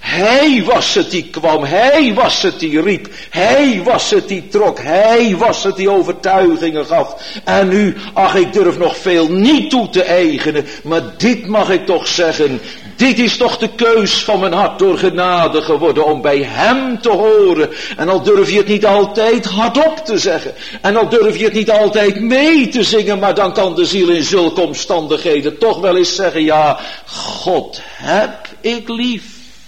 Hij was het die kwam, hij was het die riep, hij was het die trok, hij was het die overtuigingen gaf. En nu, ach, ik durf nog veel niet toe te eigenen, maar dit mag ik toch zeggen, dit is toch de keus van mijn hart door genade geworden om bij hem te horen. En al durf je het niet altijd hardop te zeggen, en al durf je het niet altijd mee te zingen, maar dan kan de ziel in zulke omstandigheden toch wel eens zeggen, ja, God heb ik lief.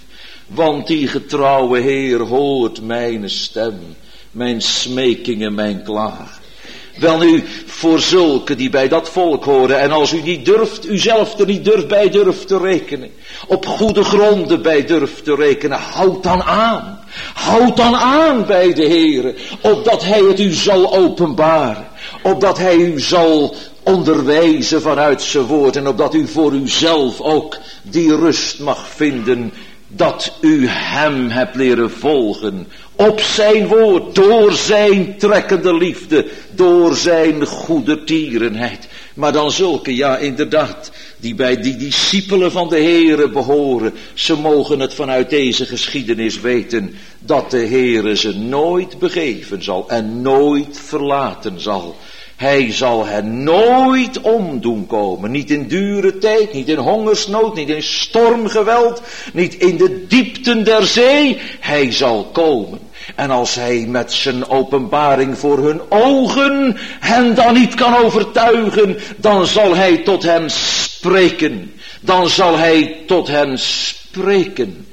Want die getrouwe Heer hoort mijn stem, mijn smekingen, mijn klagen. Welnu, voor zulke die bij dat volk horen, en als u niet durft, u zelf er niet bij durft te rekenen, op goede gronden bij durft te rekenen, houd dan aan. Houd dan aan bij de Heere, opdat hij het u zal openbaren, opdat hij u zal onderwijzen vanuit zijn woord, en opdat u voor uzelf ook die rust mag vinden, dat u hem hebt leren volgen, op zijn woord, door zijn trekkende liefde, door zijn goedertierenheid. Maar dan zulke, ja inderdaad, die bij die discipelen van de Heere behoren, ze mogen het vanuit deze geschiedenis weten, dat de Heere ze nooit begeven zal en nooit verlaten zal. Hij zal hen nooit omdoen komen. Niet in dure tijd, niet in hongersnood, niet in stormgeweld, niet in de diepten der zee. Hij zal komen. En als hij met zijn openbaring voor hun ogen hen dan niet kan overtuigen, dan zal hij tot hen spreken. Dan zal hij tot hen spreken,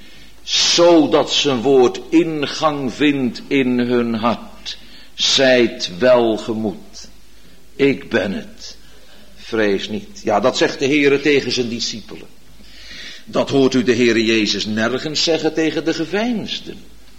zodat zijn woord ingang vindt in hun hart. Zijt welgemoed. Ik ben het. Vrees niet. Ja, dat zegt de Heere tegen zijn discipelen. Dat hoort u de Heere Jezus nergens zeggen tegen de geveinsden.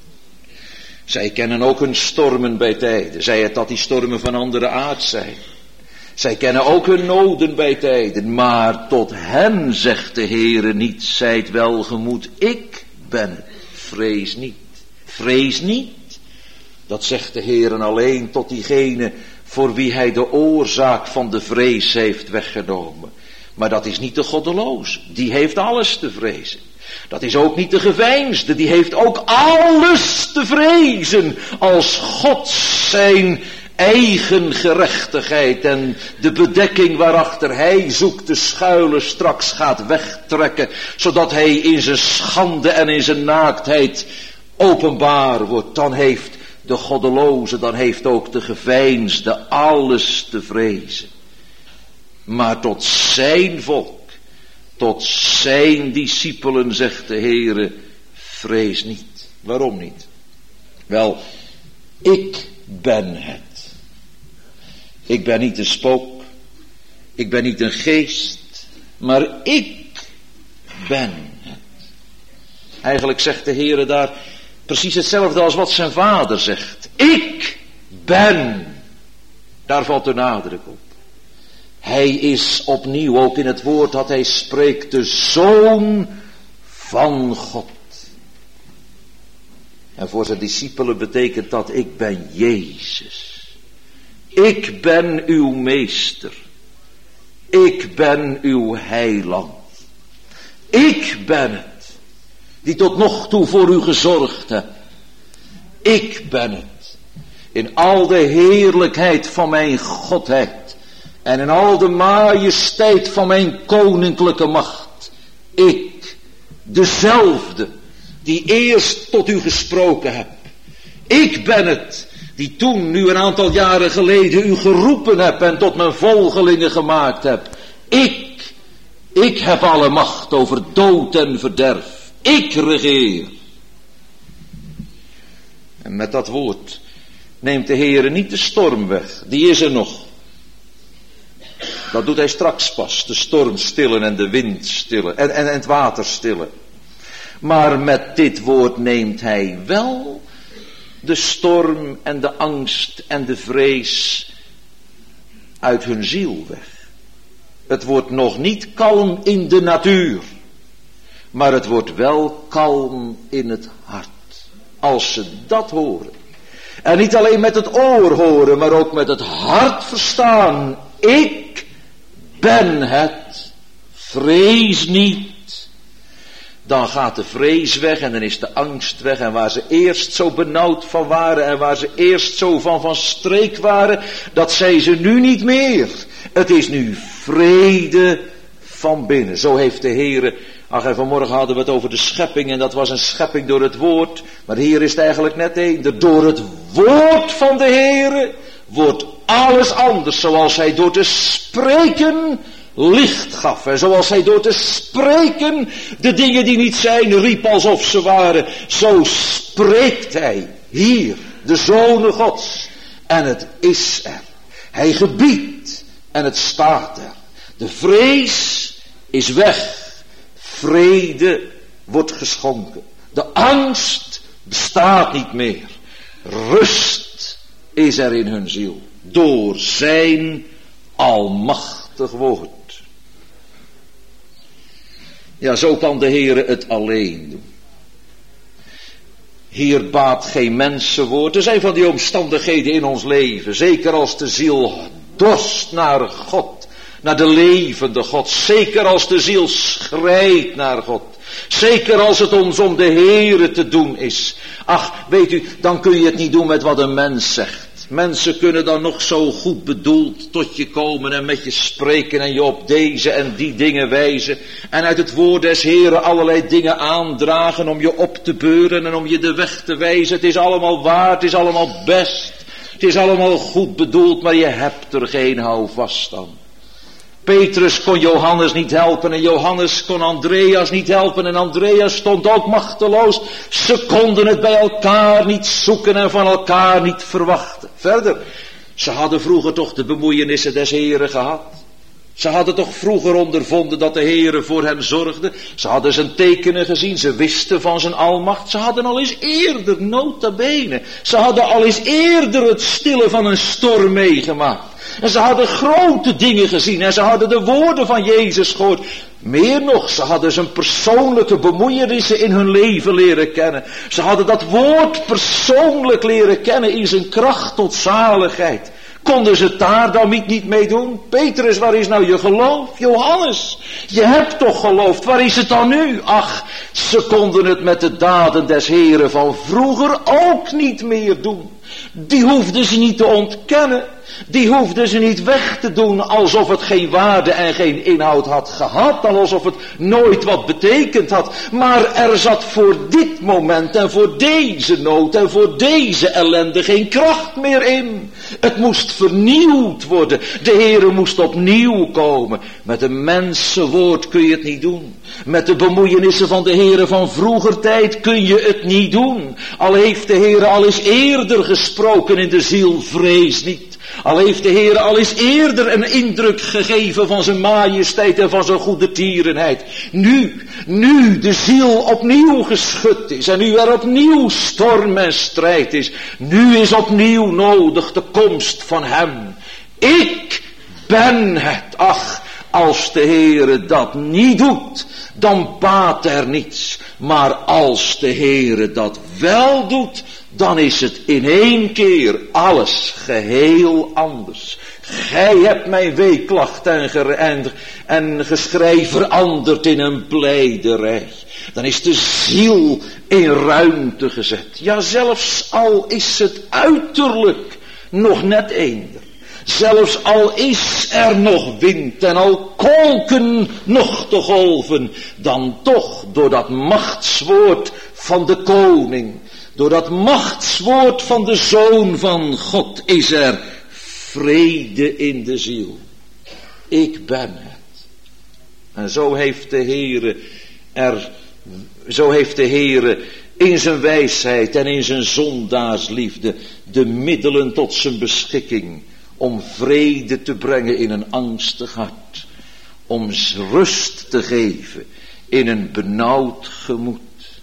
Zij kennen ook hun stormen bij tijden. Zij het dat die stormen van andere aard zijn. Zij kennen ook hun noden bij tijden. Maar tot hen zegt de Heere niet, zijt welgemoed. Ik ben het. Vrees niet. Vrees niet. Dat zegt de Heere alleen tot diegene voor wie hij de oorzaak van de vrees heeft weggenomen. Maar dat is niet de goddeloze, die heeft alles te vrezen. Dat is ook niet de geveinsde, die heeft ook alles te vrezen. Als God zijn eigen gerechtigheid en de bedekking waarachter hij zoekt te schuilen straks gaat wegtrekken, zodat hij in zijn schande en in zijn naaktheid openbaar wordt, dan heeft de goddeloze, dan heeft ook de geveinsde alles te vrezen. Maar tot zijn volk, tot zijn discipelen zegt de Heere, vrees niet. Waarom niet? Wel, ik ben het. Ik ben niet een spook, ik ben niet een geest, maar ik ben het. Eigenlijk zegt de Heere daar precies hetzelfde als wat zijn vader zegt. Ik ben. Daar valt de nadruk op. Hij is opnieuw, ook in het woord dat hij spreekt, de Zoon van God. En voor zijn discipelen betekent dat, ik ben Jezus. Ik ben uw meester. Ik ben uw heiland. Ik ben het, die tot nog toe voor u gezorgd heb. Ik ben het, in al de heerlijkheid van mijn godheid en in al de majesteit van mijn koninklijke macht. Ik, dezelfde, die eerst tot u gesproken heb. Ik ben het, die toen, nu een aantal jaren geleden, u geroepen heb en tot mijn volgelingen gemaakt heb. Ik heb alle macht over dood en verderf. Ik regeer. En met dat woord neemt de Heere niet de storm weg. Die is er nog. Dat doet hij straks pas. De storm stillen en de wind stillen. En het water stillen. Maar met dit woord neemt hij wel de storm en de angst en de vrees uit hun ziel weg. Het wordt nog niet kalm in de natuur, maar het wordt wel kalm in het hart. Als ze dat horen. En niet alleen met het oor horen, maar ook met het hart verstaan. Ik ben het. Vrees niet. Dan gaat de vrees weg en dan is de angst weg. En waar ze eerst zo benauwd van waren en waar ze eerst zo van streek waren, dat zijn ze nu niet meer. Het is nu vrede van binnen. Zo heeft de Heere, ach en vanmorgen hadden we het over de schepping en dat was een schepping door het woord. Maar hier is het eigenlijk net één. Door het woord van de Heere wordt alles anders, zoals hij door te spreken licht gaf. En zoals hij door te spreken de dingen die niet zijn riep alsof ze waren. Zo spreekt hij hier, de Zonen Gods. En het is er. Hij gebiedt en het staat er. De vrees is weg. Vrede wordt geschonken. De angst bestaat niet meer. Rust is er in hun ziel. Door zijn almachtig woord. Ja, zo kan de Heere het alleen doen. Hier baat geen mensenwoord. Er zijn van die omstandigheden in ons leven. Zeker als de ziel dorst naar God. Naar de levende God. Zeker als de ziel schreit naar God. Zeker als het ons om de Heere te doen is. Ach, weet u, dan kun je het niet doen met wat een mens zegt. Mensen kunnen dan nog zo goed bedoeld tot je komen en met je spreken en je op deze en die dingen wijzen. En uit het woord des Heren allerlei dingen aandragen om je op te beuren en om je de weg te wijzen. Het is allemaal waar, het is allemaal best. Het is allemaal goed bedoeld, maar je hebt er geen houvast aan. Petrus kon Johannes niet helpen en Johannes kon Andreas niet helpen en Andreas stond ook machteloos. Ze konden het bij elkaar niet zoeken en van elkaar niet verwachten. Verder, ze hadden vroeger toch de bemoeienissen des Heren gehad. Ze hadden toch vroeger ondervonden dat de Heere voor hen zorgde. Ze hadden zijn tekenen gezien, ze wisten van zijn almacht. Ze hadden al eens eerder, nota bene, ze hadden al eens eerder het stillen van een storm meegemaakt. En ze hadden grote dingen gezien en ze hadden de woorden van Jezus gehoord. Meer nog, ze hadden zijn persoonlijke bemoeienissen in hun leven leren kennen. Ze hadden dat woord persoonlijk leren kennen in zijn kracht tot zaligheid. Konden ze het daar dan niet mee doen? Petrus, waar is nou je geloof? Johannes, je hebt toch geloofd, waar is het dan nu? Ach, ze konden het met de daden des Heren van vroeger ook niet meer doen. Die hoefden ze niet te ontkennen. Die hoefden ze niet weg te doen alsof het geen waarde en geen inhoud had gehad. En alsof het nooit wat betekend had. Maar er zat voor dit moment en voor deze nood en voor deze ellende geen kracht meer in. Het moest vernieuwd worden. De Heere moest opnieuw komen. Met een mensenwoord kun je het niet doen. Met de bemoeienissen van de Heere van vroeger tijd kun je het niet doen. Al heeft de Heere al eens eerder gesproken in de ziel, vrees niet. Al heeft de Heer al eens eerder een indruk gegeven van zijn majesteit en van zijn goede tierenheid. Nu de ziel opnieuw geschud is en nu er opnieuw storm en strijd is. Nu is opnieuw nodig de komst van hem. Ik ben het. Ach, als de Heere dat niet doet, dan baat er niets. Maar als de Heere dat wel doet, dan is het in één keer alles geheel anders. Gij hebt mijn weeklacht en geschrei veranderd in een blijderij. Dan is de ziel in ruimte gezet. Ja, zelfs al is het uiterlijk nog net eender. Zelfs al is er nog wind en al kolken nog de golven, dan toch door dat machtswoord van de koning, door dat machtswoord van de Zoon van God is er vrede in de ziel. Ik ben het. En zo heeft de Heere in zijn wijsheid en in zijn zondaarsliefde de middelen tot zijn beschikking om vrede te brengen in een angstig hart, om rust te geven in een benauwd gemoed.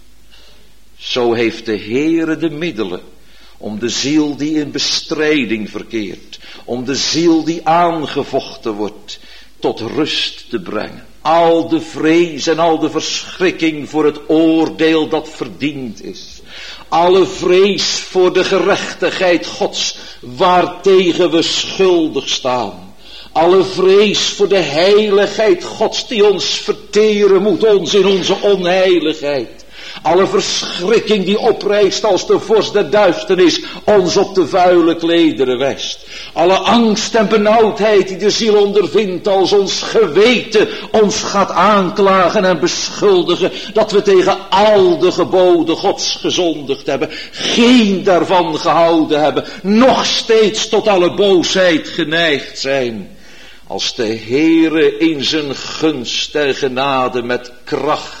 Zo heeft de Heere de middelen om de ziel die in bestrijding verkeert, om de ziel die aangevochten wordt, tot rust te brengen. Al de vrees en al de verschrikking voor het oordeel dat verdiend is. Alle vrees voor de gerechtigheid Gods waartegen we schuldig staan. Alle vrees voor de heiligheid Gods die ons verteren moet, ons in onze onheiligheid. Alle verschrikking die oprijst als de vorst der duisternis ons op de vuile klederen west. Alle angst en benauwdheid die de ziel ondervindt als ons geweten ons gaat aanklagen en beschuldigen dat we tegen al de geboden Gods gezondigd hebben, geen daarvan gehouden hebben, nog steeds tot alle boosheid geneigd zijn. Als de Heere in zijn gunst en genade met kracht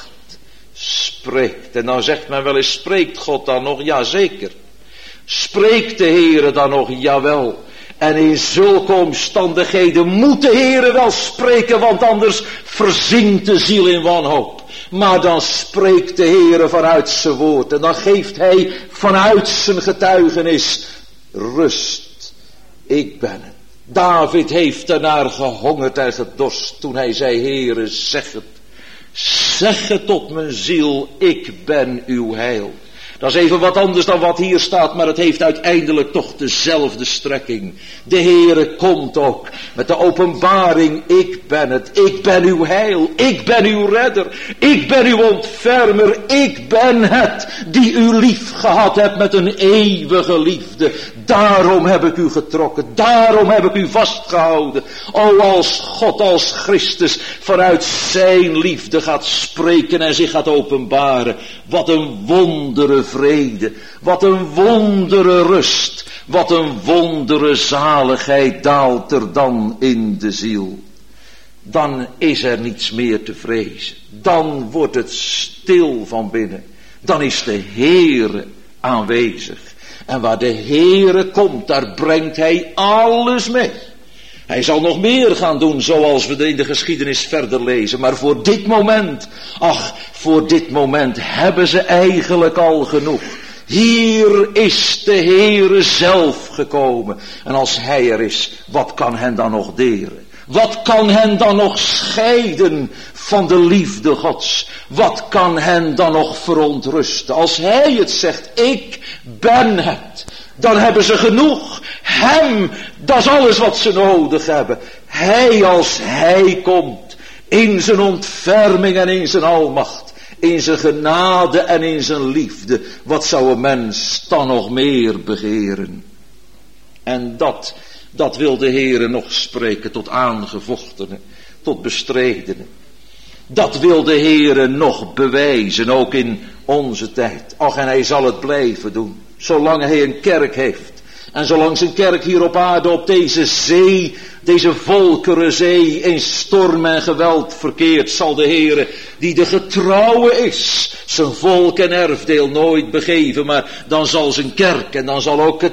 spreekt. En dan zegt men wel eens, spreekt God dan nog? Jazeker. Spreekt de Heere dan nog? Jawel. En in zulke omstandigheden moet de Heere wel spreken, want anders verzinkt de ziel in wanhoop. Maar dan spreekt de Heere vanuit zijn woord en dan geeft hij vanuit zijn getuigenis rust. Ik ben het. David heeft ernaar gehongerd en gedorst toen hij zei, Heere, zeg het. Zeg het tot mijn ziel, ik ben uw heil. Dat is even wat anders dan wat hier staat, maar het heeft uiteindelijk toch dezelfde strekking. De Heere komt ook met de openbaring, ik ben het, ik ben uw heil, ik ben uw redder, ik ben uw ontfermer, ik ben het die u lief gehad hebt met een eeuwige liefde. Daarom heb ik u getrokken, daarom heb ik u vastgehouden. O, als God, als Christus vanuit zijn liefde gaat spreken en zich gaat openbaren, wat een wondere vrede, wat een wondere rust, wat een wondere zaligheid daalt er dan in de ziel. Dan is er niets meer te vrezen, dan wordt het stil van binnen, dan is de Heere aanwezig. En waar de Heere komt, daar brengt hij alles mee. Hij zal nog meer gaan doen, zoals we in de geschiedenis verder lezen. Maar voor dit moment, voor dit moment hebben ze eigenlijk al genoeg. Hier is de Heere zelf gekomen. En als hij er is, wat kan hen dan nog deren? Wat kan hen dan nog scheiden van de liefde Gods? Wat kan hen dan nog verontrusten? Als hij het zegt, ik ben het, dan hebben ze genoeg. Hem, dat is alles wat ze nodig hebben. Hij, als hij komt, in zijn ontferming en in zijn almacht, in zijn genade en in zijn liefde, wat zou een mens dan nog meer begeren? En dat wil de Heere nog spreken tot aangevochtenen, tot bestredenen. Dat wil de Heere nog bewijzen, ook in onze tijd. Och, en hij zal het blijven doen, zolang hij een kerk heeft. En zolang zijn kerk hier op aarde op deze zee, deze volkerenzee in storm en geweld verkeert, zal de Heere, die de getrouwe is, zijn volk en erfdeel nooit begeven, maar dan zal zijn kerk en dan zal ook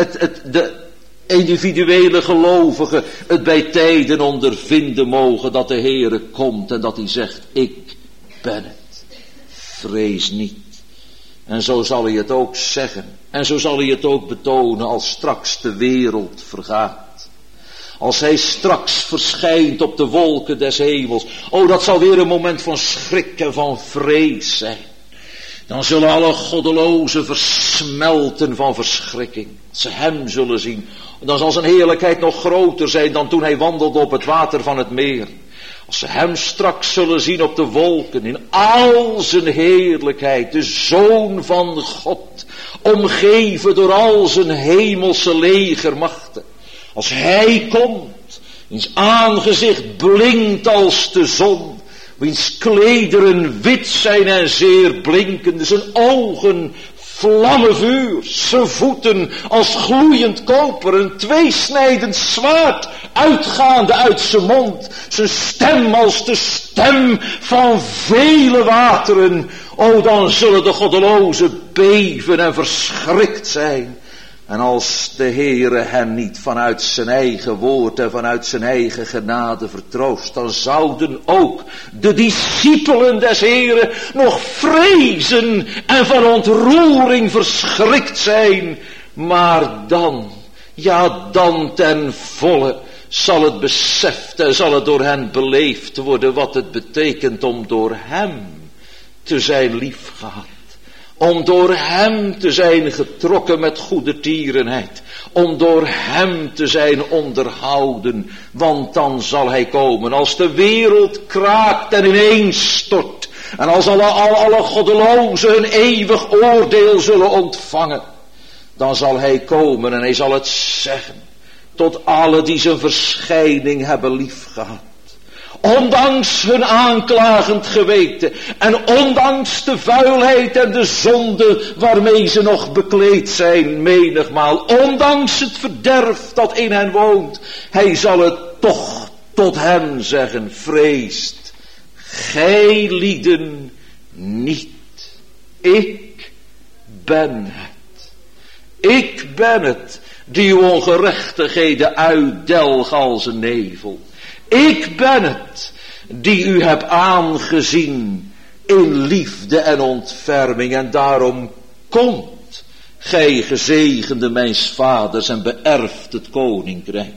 de individuele gelovigen het bij tijden ondervinden mogen dat de Heere komt en dat hij zegt, ik ben het, vrees niet. En zo zal hij het ook zeggen. En zo zal hij het ook betonen als straks de wereld vergaat. Als hij straks verschijnt op de wolken des hemels. Oh, dat zal weer een moment van schrik en van vrees zijn. Dan zullen alle goddelozen versmelten van verschrikking. Als ze hem zullen zien. Dan zal zijn heerlijkheid nog groter zijn dan toen hij wandelde op het water van het meer. Als ze hem straks zullen zien op de wolken in al zijn heerlijkheid. De Zoon van God. Omgeven door al zijn hemelse legermachten. Als hij komt. Wiens aangezicht blinkt als de zon. Wiens klederen wit zijn en zeer blinkende. Zijn ogen vlammen vuur. Zijn voeten als gloeiend koper. Een tweesnijdend zwaard uitgaande uit zijn mond. Zijn stem als de stem van vele wateren. O, dan zullen de goddelozen beven en verschrikt zijn. En als de Heere hen niet vanuit zijn eigen woord en vanuit zijn eigen genade vertroost, dan zouden ook de discipelen des Heeren nog vrezen en van ontroering verschrikt zijn. Maar dan, ja dan ten volle, zal het beseft en zal het door hen beleefd worden wat het betekent om door hem te zijn liefgehad. Om door hem te zijn getrokken met goede tierenheid. Om door hem te zijn onderhouden. Want dan zal hij komen als de wereld kraakt en ineenstort. En als alle goddelozen een eeuwig oordeel zullen ontvangen. Dan zal hij komen en hij zal het zeggen. Tot alle die zijn verschijning hebben liefgehad. Ondanks hun aanklagend geweten en ondanks de vuilheid en de zonde waarmee ze nog bekleed zijn menigmaal, ondanks het verderf dat in hen woont, hij zal het toch tot hen zeggen, vreest gij lieden niet. Ik ben het. Ik ben het die uw ongerechtigheden uitdelg als een nevel. Ik ben het die u heb aangezien in liefde en ontferming. En daarom komt gij gezegende mijns vaders en beërft het koninkrijk.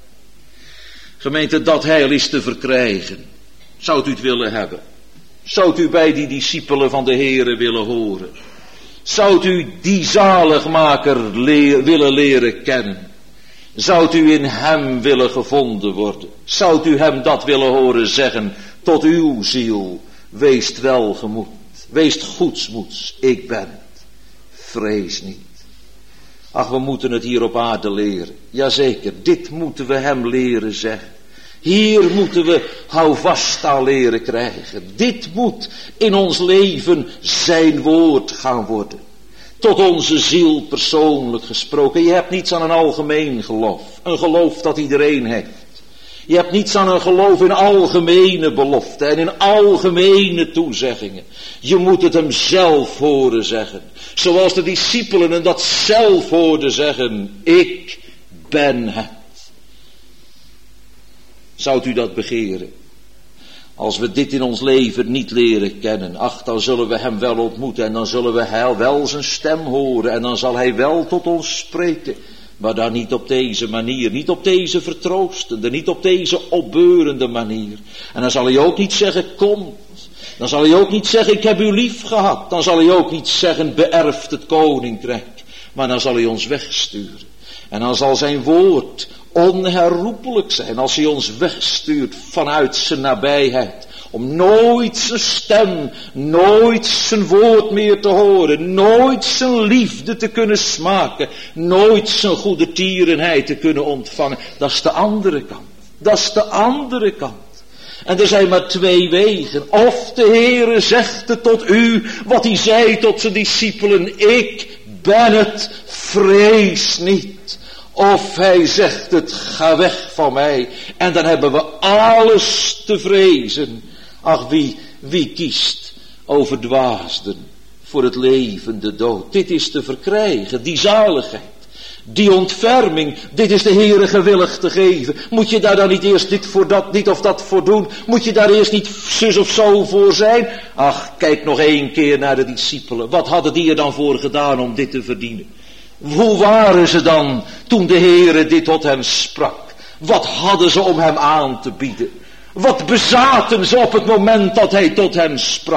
Gemeente, dat heil is te verkrijgen. Zou u het willen hebben? Zou u bij die discipelen van de Heere willen horen? Zou u die zaligmaker willen leren kennen? Zou u in hem willen gevonden worden? Zou u hem dat willen horen zeggen tot uw ziel? Wees welgemoed, wees goedsmoeds, ik ben het. Vrees niet. Ach, we moeten het hier op aarde leren. Jazeker, dit moeten we hem leren zeggen. Hier moeten we houvast aan leren krijgen. Dit moet in ons leven zijn woord gaan worden. Tot onze ziel persoonlijk gesproken. Je hebt niets aan een algemeen geloof. Een geloof dat iedereen heeft. Je hebt niets aan een geloof in algemene beloften en in algemene toezeggingen. Je moet het hem zelf horen zeggen. Zoals de discipelen en dat zelf hoorden zeggen. Ik ben het. Zou u dat begeren? Als we dit in ons leven niet leren kennen, ach, dan zullen we hem wel ontmoeten en dan zullen we wel zijn stem horen en dan zal hij wel tot ons spreken. Maar dan niet op deze manier, niet op deze vertroostende, niet op deze opbeurende manier. En dan zal hij ook niet zeggen, kom. Dan zal hij ook niet zeggen, ik heb u lief gehad. Dan zal hij ook niet zeggen, beërft het koninkrijk. Maar dan zal hij ons wegsturen. En dan zal zijn woord onherroepelijk zijn als hij ons wegstuurt vanuit zijn nabijheid. Om nooit zijn stem, nooit zijn woord meer te horen, nooit zijn liefde te kunnen smaken, nooit zijn goede tierenheid te kunnen ontvangen. Dat is de andere kant. Dat is de andere kant. En er zijn maar twee wegen. Of de Heere zegt het tot u, wat hij zei tot zijn discipelen, ik ben het, vrees niet. Of hij zegt het, ga weg van mij. En dan hebben we alles te vrezen. Ach, wie kiest over dwaasden voor het leven, de dood. Dit is te verkrijgen, die zaligheid. Die ontferming, dit is de Heere gewillig te geven. Moet je daar dan niet eerst dit voor dat, dit of dat voor doen? Moet je daar eerst niet zus of zo voor zijn? Ach, kijk nog 1 keer naar de discipelen. Wat hadden die er dan voor gedaan om dit te verdienen? Hoe waren ze dan toen de Heere dit tot hem sprak? Wat hadden ze om hem aan te bieden? Wat bezaten ze op het moment dat hij tot hem sprak?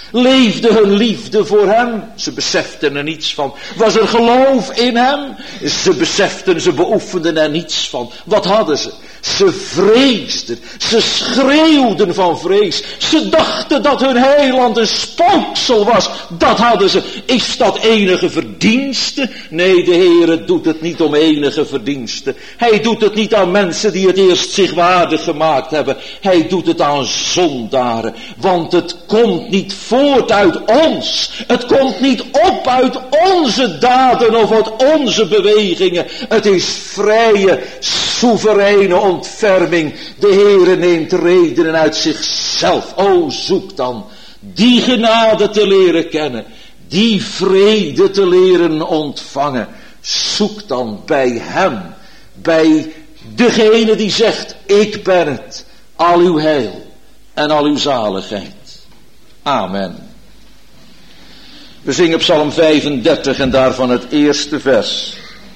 Leefde hun liefde voor hem? Ze beseften er niets van. Was er geloof in hem? Ze beoefenden er niets van. Wat hadden ze? Ze vreesden. Ze schreeuwden van vrees. Ze dachten dat hun heiland een spooksel was. Dat hadden ze. Is dat enige verdienste? Nee, de Heere doet het niet om enige verdienste. Hij doet het niet aan mensen die het eerst zich waardig gemaakt hebben. Hij doet het aan zondaren. Want het komt niet voort uit ons. Het komt niet op uit onze daden of uit onze bewegingen. Het is vrije, soevereine ontferming. De Heere neemt redenen uit zichzelf. O, zoek dan die genade te leren kennen. Die vrede te leren ontvangen. Zoek dan bij hem. Bij degene die zegt, ik ben het. Al uw heil en al uw zaligheid. Amen. We zingen Psalm 35 en daarvan het eerste vers.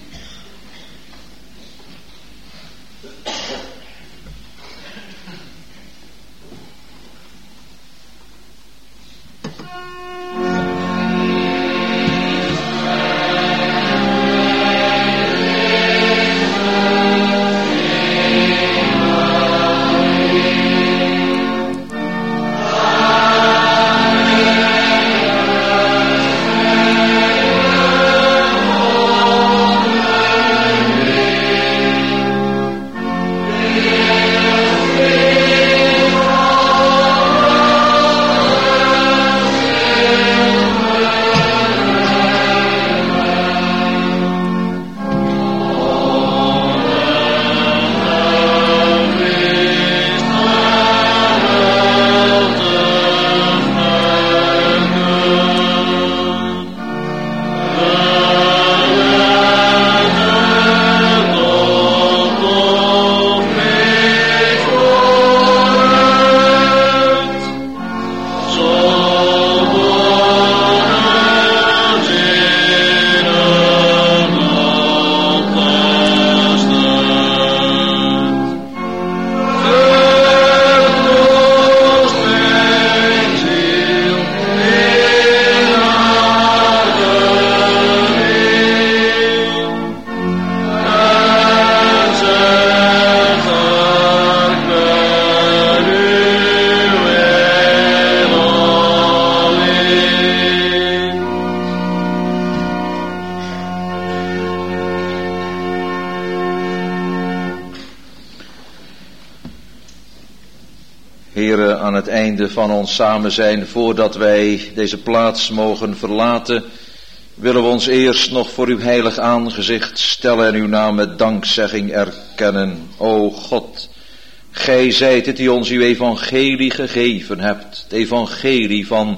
Heere, aan het einde van ons samen zijn, voordat wij deze plaats mogen verlaten, willen we ons eerst nog voor uw heilig aangezicht stellen en uw naam met dankzegging erkennen. O God, gij zijt het die ons uw evangelie gegeven hebt. Het evangelie van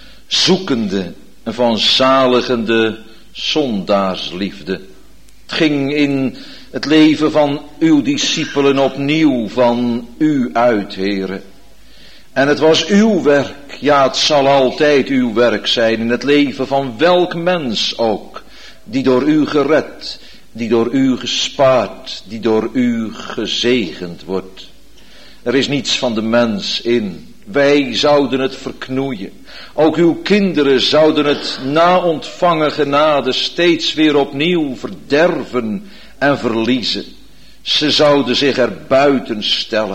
zoekende en van zaligende zondaarsliefde. Het ging in het leven van uw discipelen opnieuw van u uit, Heere. En het was uw werk, ja, het zal altijd uw werk zijn in het leven van welk mens ook, die door u gered, die door u gespaard, die door u gezegend wordt. Er is niets van de mens in. Wij zouden het verknoeien. Ook uw kinderen zouden het na ontvangen genade steeds weer opnieuw verderven en verliezen. Ze zouden zich er buiten stellen.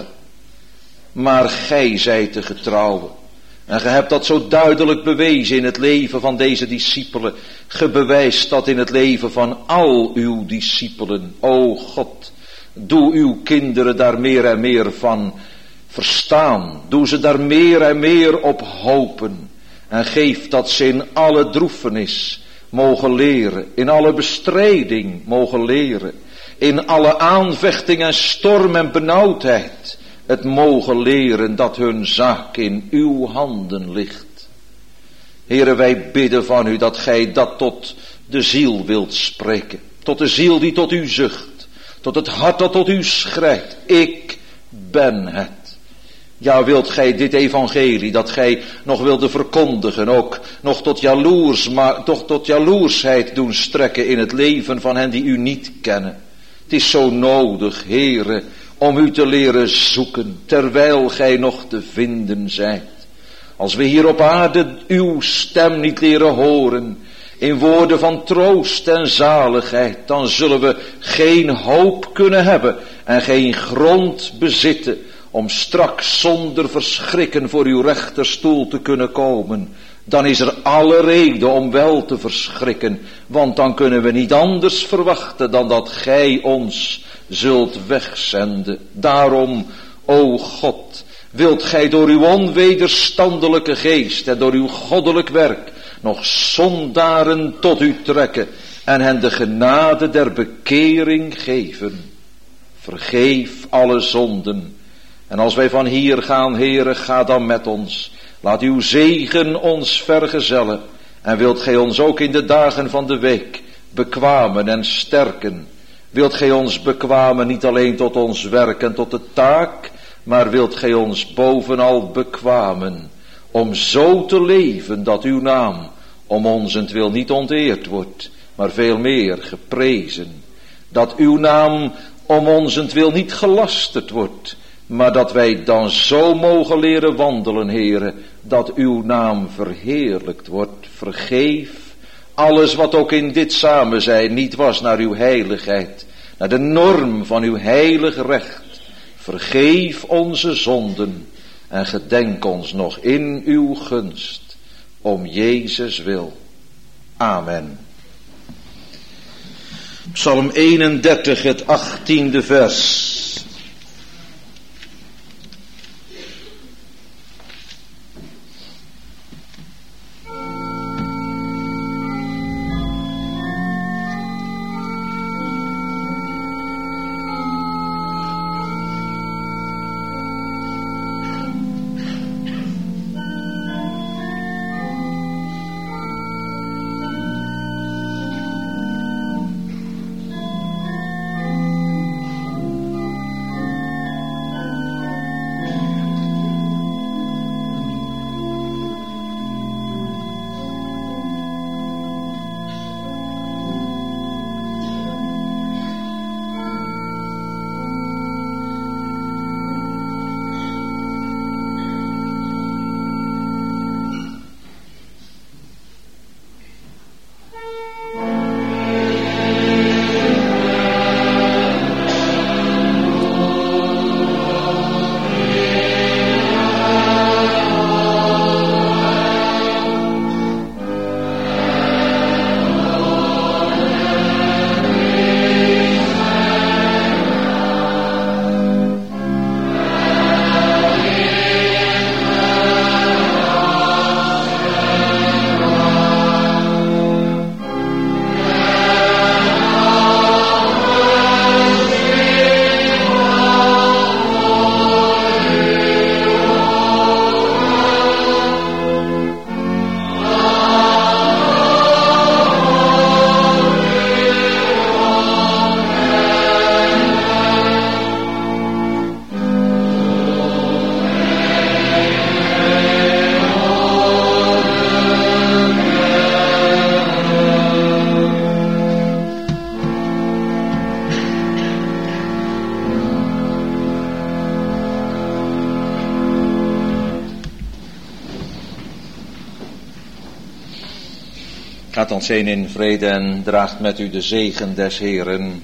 Maar gij zijt de getrouwe. En ge hebt dat zo duidelijk bewezen in het leven van deze discipelen. Ge bewijst dat in het leven van al uw discipelen. O God, doe uw kinderen daar meer en meer van verstaan. Doe ze daar meer en meer op hopen. En geef dat ze in alle droefenis mogen leren. In alle bestrijding mogen leren. In alle aanvechting en storm en benauwdheid. Het mogen leren dat hun zaak in uw handen ligt. Heere, wij bidden van u dat gij dat tot de ziel wilt spreken. Tot de ziel die tot u zucht. Tot het hart dat tot u schrijft. Ik ben het. Ja, wilt gij dit evangelie dat gij nog wilde verkondigen ook nog tot jaloersheid doen strekken in het leven van hen die u niet kennen. Het is zo nodig, Heere, om u te leren zoeken, terwijl gij nog te vinden zijt. Als we hier op aarde uw stem niet leren horen, in woorden van troost en zaligheid, dan zullen we geen hoop kunnen hebben en geen grond bezitten om straks zonder verschrikken voor uw rechterstoel te kunnen komen. Dan is er alle reden om wel te verschrikken, want dan kunnen we niet anders verwachten dan dat gij ons zult wegzenden. Daarom, o God, wilt gij door uw onwederstandelijke geest en door uw goddelijk werk nog zondaren tot u trekken en hen de genade der bekering geven. Vergeef alle zonden. En als wij van hier gaan, Heere, ga dan met ons. Laat uw zegen ons vergezellen. En wilt gij ons ook in de dagen van de week bekwamen en sterken. Wilt gij ons bekwamen niet alleen tot ons werk en tot de taak, maar wilt gij ons bovenal bekwamen om zo te leven dat uw naam om onzentwil niet onteerd wordt, maar veel meer geprezen. Dat uw naam om onzentwil niet gelasterd wordt, maar dat wij dan zo mogen leren wandelen, Heere, dat uw naam verheerlijkt wordt. Vergeef alles wat ook in dit samen zijn niet was naar uw heiligheid, naar de norm van uw heilig recht. Vergeef onze zonden en gedenk ons nog in uw gunst, om Jezus wil. Amen. Psalm 31, het 18e vers. Gaat ons heen in vrede en draagt met u de zegen des Heeren.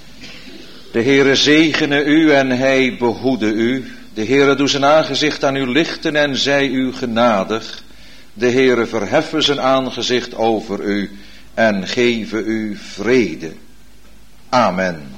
De Heere zegene u en hij behoede u. De Heere doe zijn aangezicht aan u lichten en zij u genadig. De Heere verheffen zijn aangezicht over u en geven u vrede. Amen.